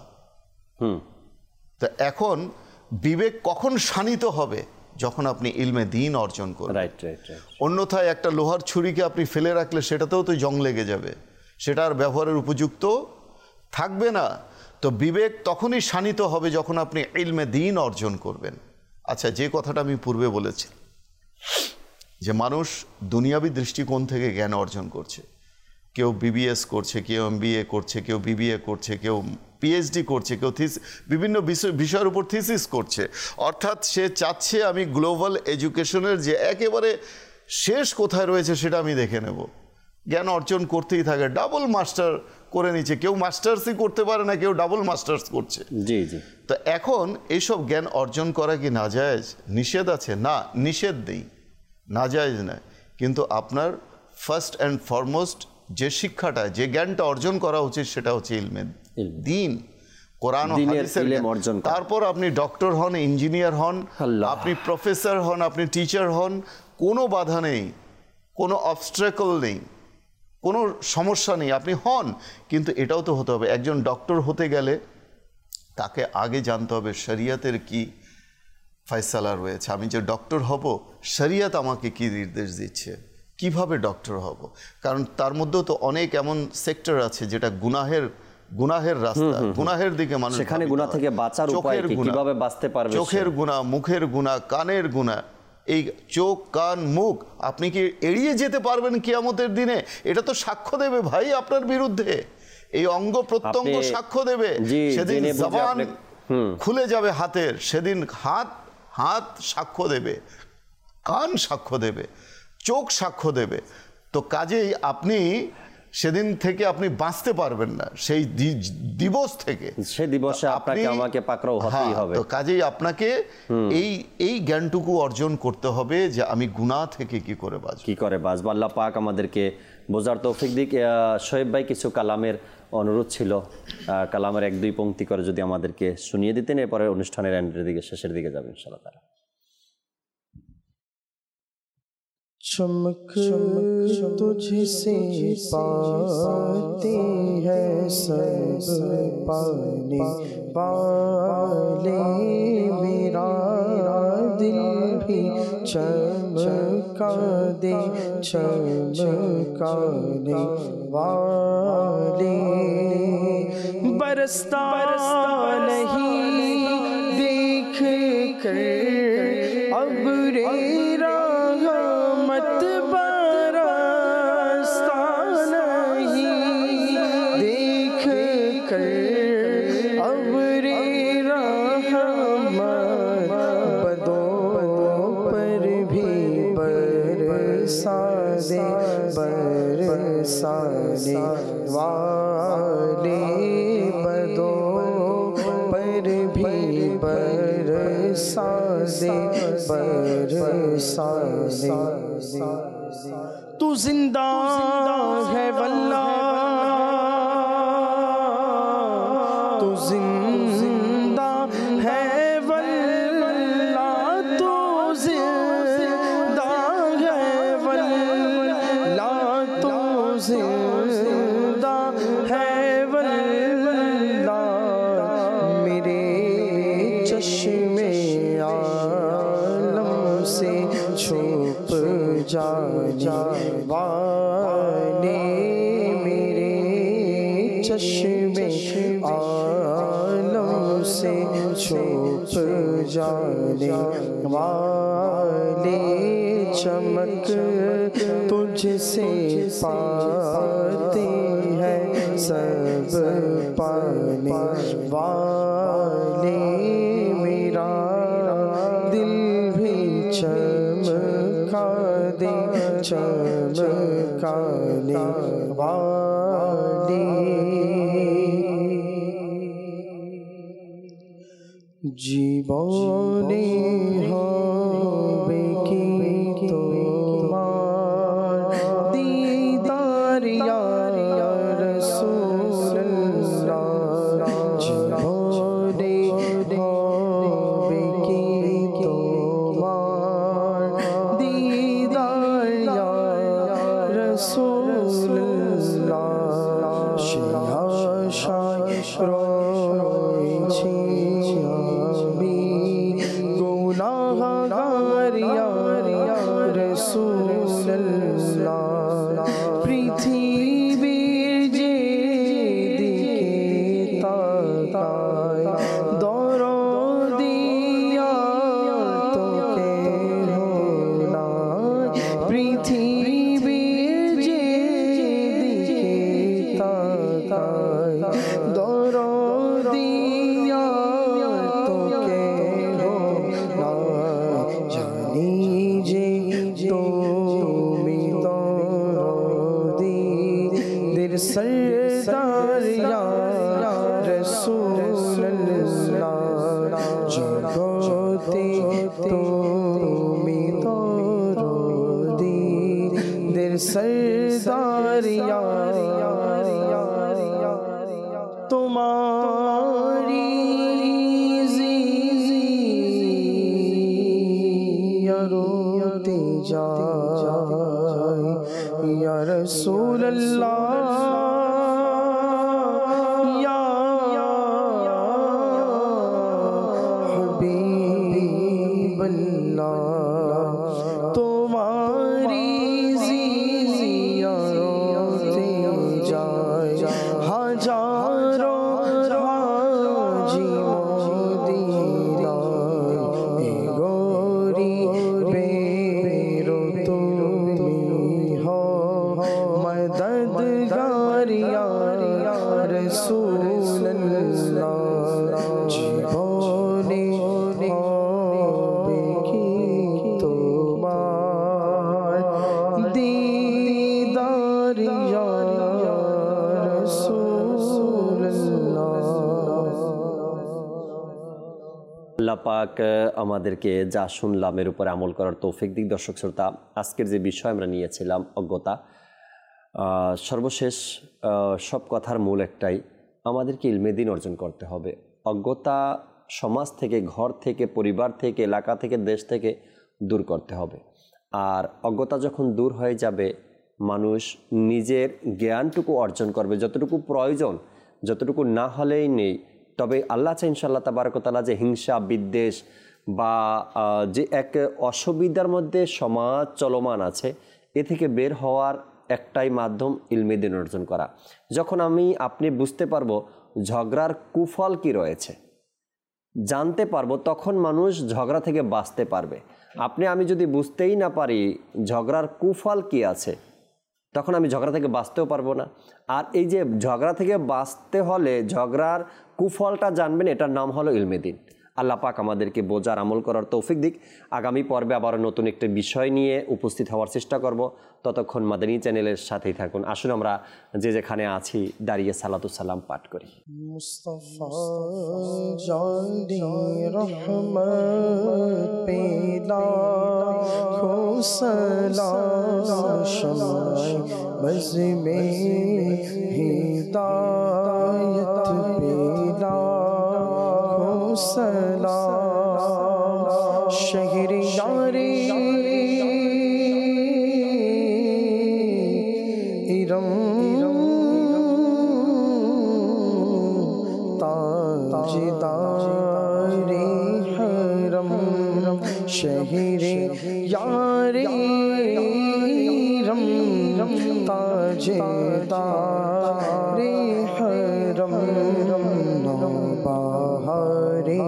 তো এখন বিবেক কখন শানিত হবে? যখন আপনি ইলমে দ্বীন অর্জন করবেন। অন্যথায় একটা লোহার ছুরিকে আপনি ফেলে রাখলে সেটাতেও তো জং লেগে যাবে, সেটা আর ব্যবহারের উপযুক্ত থাকবে না। তো বিবেক তখনই শানিত হবে যখন আপনি ইলমে দ্বীন অর্জন করবেন। আচ্ছা, যে কথাটা আমি পূর্বে বলেছি যে মানুষ দুনিয়াবী দৃষ্টিকোণ থেকে জ্ঞান অর্জন করছে, কেউ বিবিএস করছে, কেউ এমবিএ করছে, কেউ বিবিএ করছে, কেউ পিএইচডি করছে, কেউ বিভিন্ন বিষয়ের উপর থিসিস করছে। অর্থাৎ সে চাচ্ছে আমি গ্লোবাল এডুকেশনের যে একেবারে শেষ কোথায় রয়েছে সেটা আমি দেখে নেব। জ্ঞান অর্জন করতেই থাকে, ডাবল মাস্টার করে নিচ্ছে, কেউ মাস্টার্সই করতে পারে না, কেউ ডাবল মাস্টার্স করছে। জি জি। তো এখন এইসব জ্ঞান অর্জন করা কি নাজায়েজ? নিষেধ আছে? না, নিষেধ নেই, নাজায়েজ নয়। কিন্তু আপনার ফার্স্ট অ্যান্ড ফরমোস্ট যে শিক্ষাটা, যে জ্ঞানটা অর্জন করা উচিত সেটা হচ্ছে ইলমে দ্বীন, কোরআন ও হাদিসের জ্ঞান। তারপর আপনি ডক্টর হন, ইঞ্জিনিয়ার হন, আপনি প্রফেসর হন, আপনি টিচার হন, কোনো বাধা নেই, কোনো অবস্ট্রাকল নেই, কোনো সমস্যা নেই, আপনি হন। কিন্তু এটাও তো হতে হবে, একজন ডক্টর হতে গেলে তাকে আগে জানতে হবে শরিয়তের কি ফয়সালা রয়েছে। আমি যে ডক্টর হব, শরিয়ত আমাকে কি নির্দেশ দিচ্ছে, কিভাবে ডক্টর হব। কারণ তার মধ্যেও তো অনেক এমন সেক্টর আছে যেটা গুনাহের রাস্তা, গুনাহের দিকে মানুষ, সেখানে গুনাহ থেকে বাঁচার উপায় কি, কিভাবে বাঁচতে পারবে। চোখের গুনাহ, মুখের গুনাহ, কানের গুনাহ। এই চোখ, কান, মুখ আপনি কি এড়িয়ে যেতে পারবেন কিয়ামতের দিনে? এটা তো সাক্ষ্য দেবে ভাই আপনার বিরুদ্ধে। এই অঙ্গ প্রত্যঙ্গ সাক্ষ্য দেবে। সেদিন জবান খুলে যাবে হাতের, সেদিন হাত সাক্ষ্য দেবে, কান সাক্ষ্য দেবে, চোখ সাক্ষ্য দেবে। তো কাজেই আপনি সেদিন থেকে আপনি বাঁচতে পারবেন না, সেই দিবস থেকে। সেই দিবসে আপনাকে আমাকে পাকড়াও হতেই হবে। তো কাজেই আপনাকে এই জ্ঞানটুকু অর্জন করতে হবে যে আমি গুনাহ থেকে কি করে বাঁচব। আল্লাহ পাক আমাদেরকে বোঝার তৌফিক দিক। শোয়েব ভাই, কিছু কালামের অনুরোধ ছিল, কালামের 1-2 পংক্তি করে যদি আমাদেরকে শুনিয়ে দিতেন, এরপরে অনুষ্ঠানের এন্ডের দিকে, শেষের দিকে যাবে ইনশাআল্লাহ তাআলা। चमक तुझसे पाती है सब पाने वाले, मेरा दिल भी चमका दे चमकाने वाले। बरसता नहीं देख कर अब्रे रहमत, बरसता नहीं देख कर अब्रे रहमत, बदों पर भी बरसा दे बरसाने वाले। बदों पर भी बरसा दे बरसाने। तू जिंदा है वल्लाह, तू जिंदा है वल्लाह, तू जिंदा है वल्लाह, तू जिंदा है वल्लाह। मेरे चश्मे आलम से छुप जाने वाले, मेरे चश्मे आलम से छुप जाने वाले। चमक तुझसे पाते हैं सब पाने वाले। मेरा दिल भी चमका दे चमकाने वाले। জীবনে হবে কি তোমার দিদার ইয়া রাসূলুল্লাহ। জীবনে হবে কি তোমার দিদার ইয়া রাসূলুল্লাহ। সে আশায় রয়েছি আমি, গুনাহগার ইয়া রাসূলুল্লাহ। পৃথিবীর যে দিকে তাকায় দরদি আর তো কেহ নাই। পৃথিবীর যে দিকে তাকায় দরদি আর তো কেহ নাই। জানি যে তুমি দরদি দের সরদার ইয়া রাসূলুল্লাহ। জগতে তুমি দরদি দের সরদার ইয়া তোমারি জিয়ারতে যাই ইয়া রাসূলুল্লাহ। ইয়া হাবিবাল্লাহ, তোমারি জিয়ারতে যাই হাজারো হাজি মদিনায়। এ গরিবেরও তুমি হও মদদগার ইয়া রাসূলুল্লাহ। জীবনে হবে কি তোমার দিদার ইয়া আল্লাহ পাক আমাদেরকে যা শুনলাম এর উপর আমল করার তৌফিক দিক। দর্শক শ্রোতা, আজকের যে বিষয় আমরা নিয়েছিলাম অজ্ঞতা, সর্বশেষ সব কথার মূল একটাই, আমাদেরকে ইলমে দ্বীন অর্জন করতে হবে। অজ্ঞতা সমাজ থেকে, ঘর থেকে, পরিবার থেকে, এলাকা থেকে, দেশ থেকে দূর করতে হবে। আর অজ্ঞতা যখন দূর হয়ে যাবে, মানুষ নিজের জ্ঞানটুকু অর্জন করবে, যতটুকু প্রয়োজন, যতটুকু না হলেই নেই। তবে আল্লাহ চাই ইনশাআল্লাহ তাবারক ওয়া তাআলা যে হিংসা, বিদ্বেষ, বা যে এক অসুবিধার মধ্যে সমাজ চলমান আছে, এ থেকে বের হওয়ার একটাই মাধ্যম ইলমে দ্বীন অর্জন করা। যখন আপনি বুঝতে পারবো ঝগড়ার কুফল কি রয়েছে, জানতে পারবো, তখন মানুষ ঝগড়া থেকে বাঁচতে পারবে। আমি যদি বুঝতেই না পারি ঝগড়ার কুফল কি আছে, তখন আমি ঝগড়া থেকে বাঁচতেও পারবো না। আর এই যে ঝগড়া থেকে বাঁচতে হলে ঝগড়ার কুফলটা জানবেন, এটার নাম হলো ইলমে দ্বীন। আল্লাহ পাক আমাদেরকে বোঝার আমল করার তৌফিক দিক। আগামী পর্বে আবার নতুন একটি বিষয় নিয়ে উপস্থিত হওয়ার চেষ্টা করব। ততক্ষণ মাদানী চ্যানেলের সাথেই থাকুন। আসুন আমরা যে যেখানে আছি দাঁড়িয়ে সালাতুস সালাম পাঠ করি। মুস্তাফা জানি রহমত পেলা খো সালাম শমাই বজ মে হিদায়ত পেলা খো সালাম শহরিয়ারে ইরম ताजदारे हरम शहरे यारे रम ताजदारे हरम नौबहारे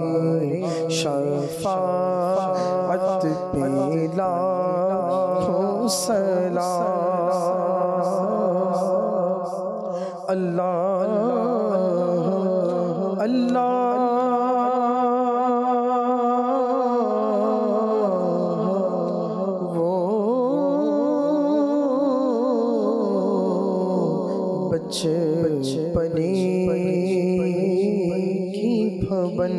शफाअत पेला खो सलाम अल्लाह अल्लाह वो बचपने की भवन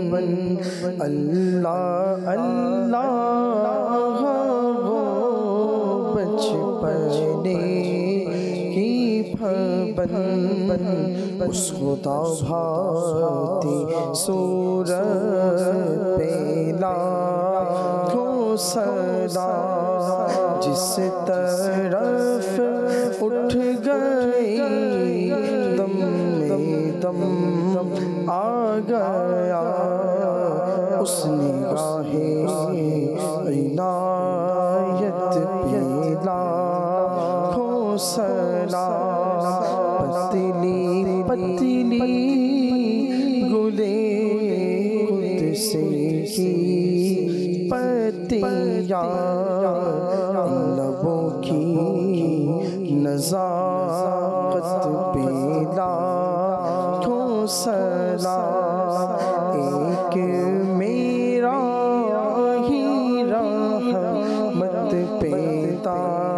अल्लाह अल्लाह वो बचपने की भवन उस खुदा भाती सूरत पेला खो सदा जिस तरफ उठ गई दम में दम आ गया उस निगाहे इनायत पेला खो सदा पतली पतली गुले कुदसे की पतिया लबों की नज़ाकत पेला खो सला एक मेरा ही रहमत पेता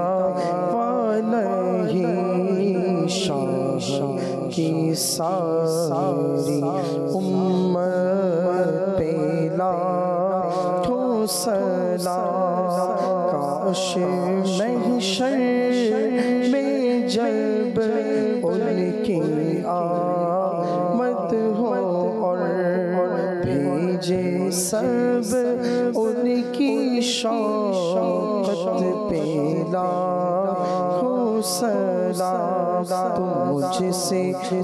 की सारी उम्मत पेला खो सला काश महशर में जब उनकी आमद हो और भेजे सब उनकी शौकत पेला खो सला तो मुझसे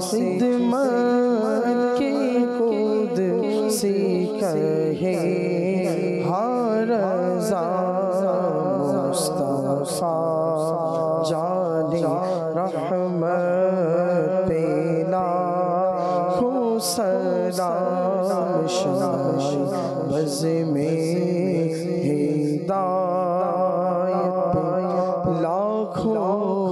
खिदमत के खुद से कहे हारज़ा मुस्तफ़ा जाने रहमत पेला खो सलाम शाय बज़ में हिदायत लाखों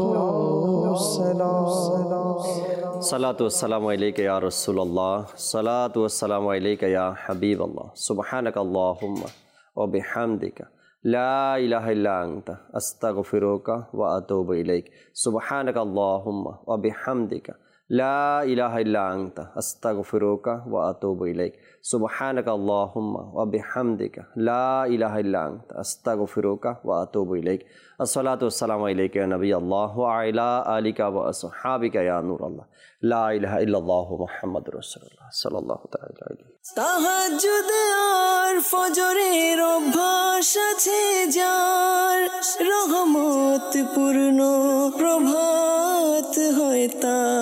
सलातु वस्सलामु अलैका या रसूलल्लाह, सलातु वस्सलामु अलैका या हबीबल्लाह, सुब्हानका अल्लाहुम्मा व बिहम्दिका ला इलाहा इल्ला अंता अस्तगफिरुका व अतूबु इलैक, सुब्हानका अल्लाहुम्मा व बिहम्दिका ला इलाहा इल्ला अंता अस्तगफिरुका व अतूबु इलैक, सुब्हानका अल्लाहुम्मा व बिहम्दिका ला इलाहा इल्ला अंता अस्तगफिरुका व अतूबु इलैक। अस्सलातु वस्सलामु अलैका या नबी अल्लाह व अला आलिका व अस्हाबिका या नूर अल्लाह, ला इलाहा इल्लल्लाह मुहम्मदुर रसूलुल्लाह सल्लल्लाहु ताआला अलैहि। তাহাজ্জুদ আর ফজরের অভ্যাস আছে যার, রহমত পূর্ণ প্রভাত হয় তার।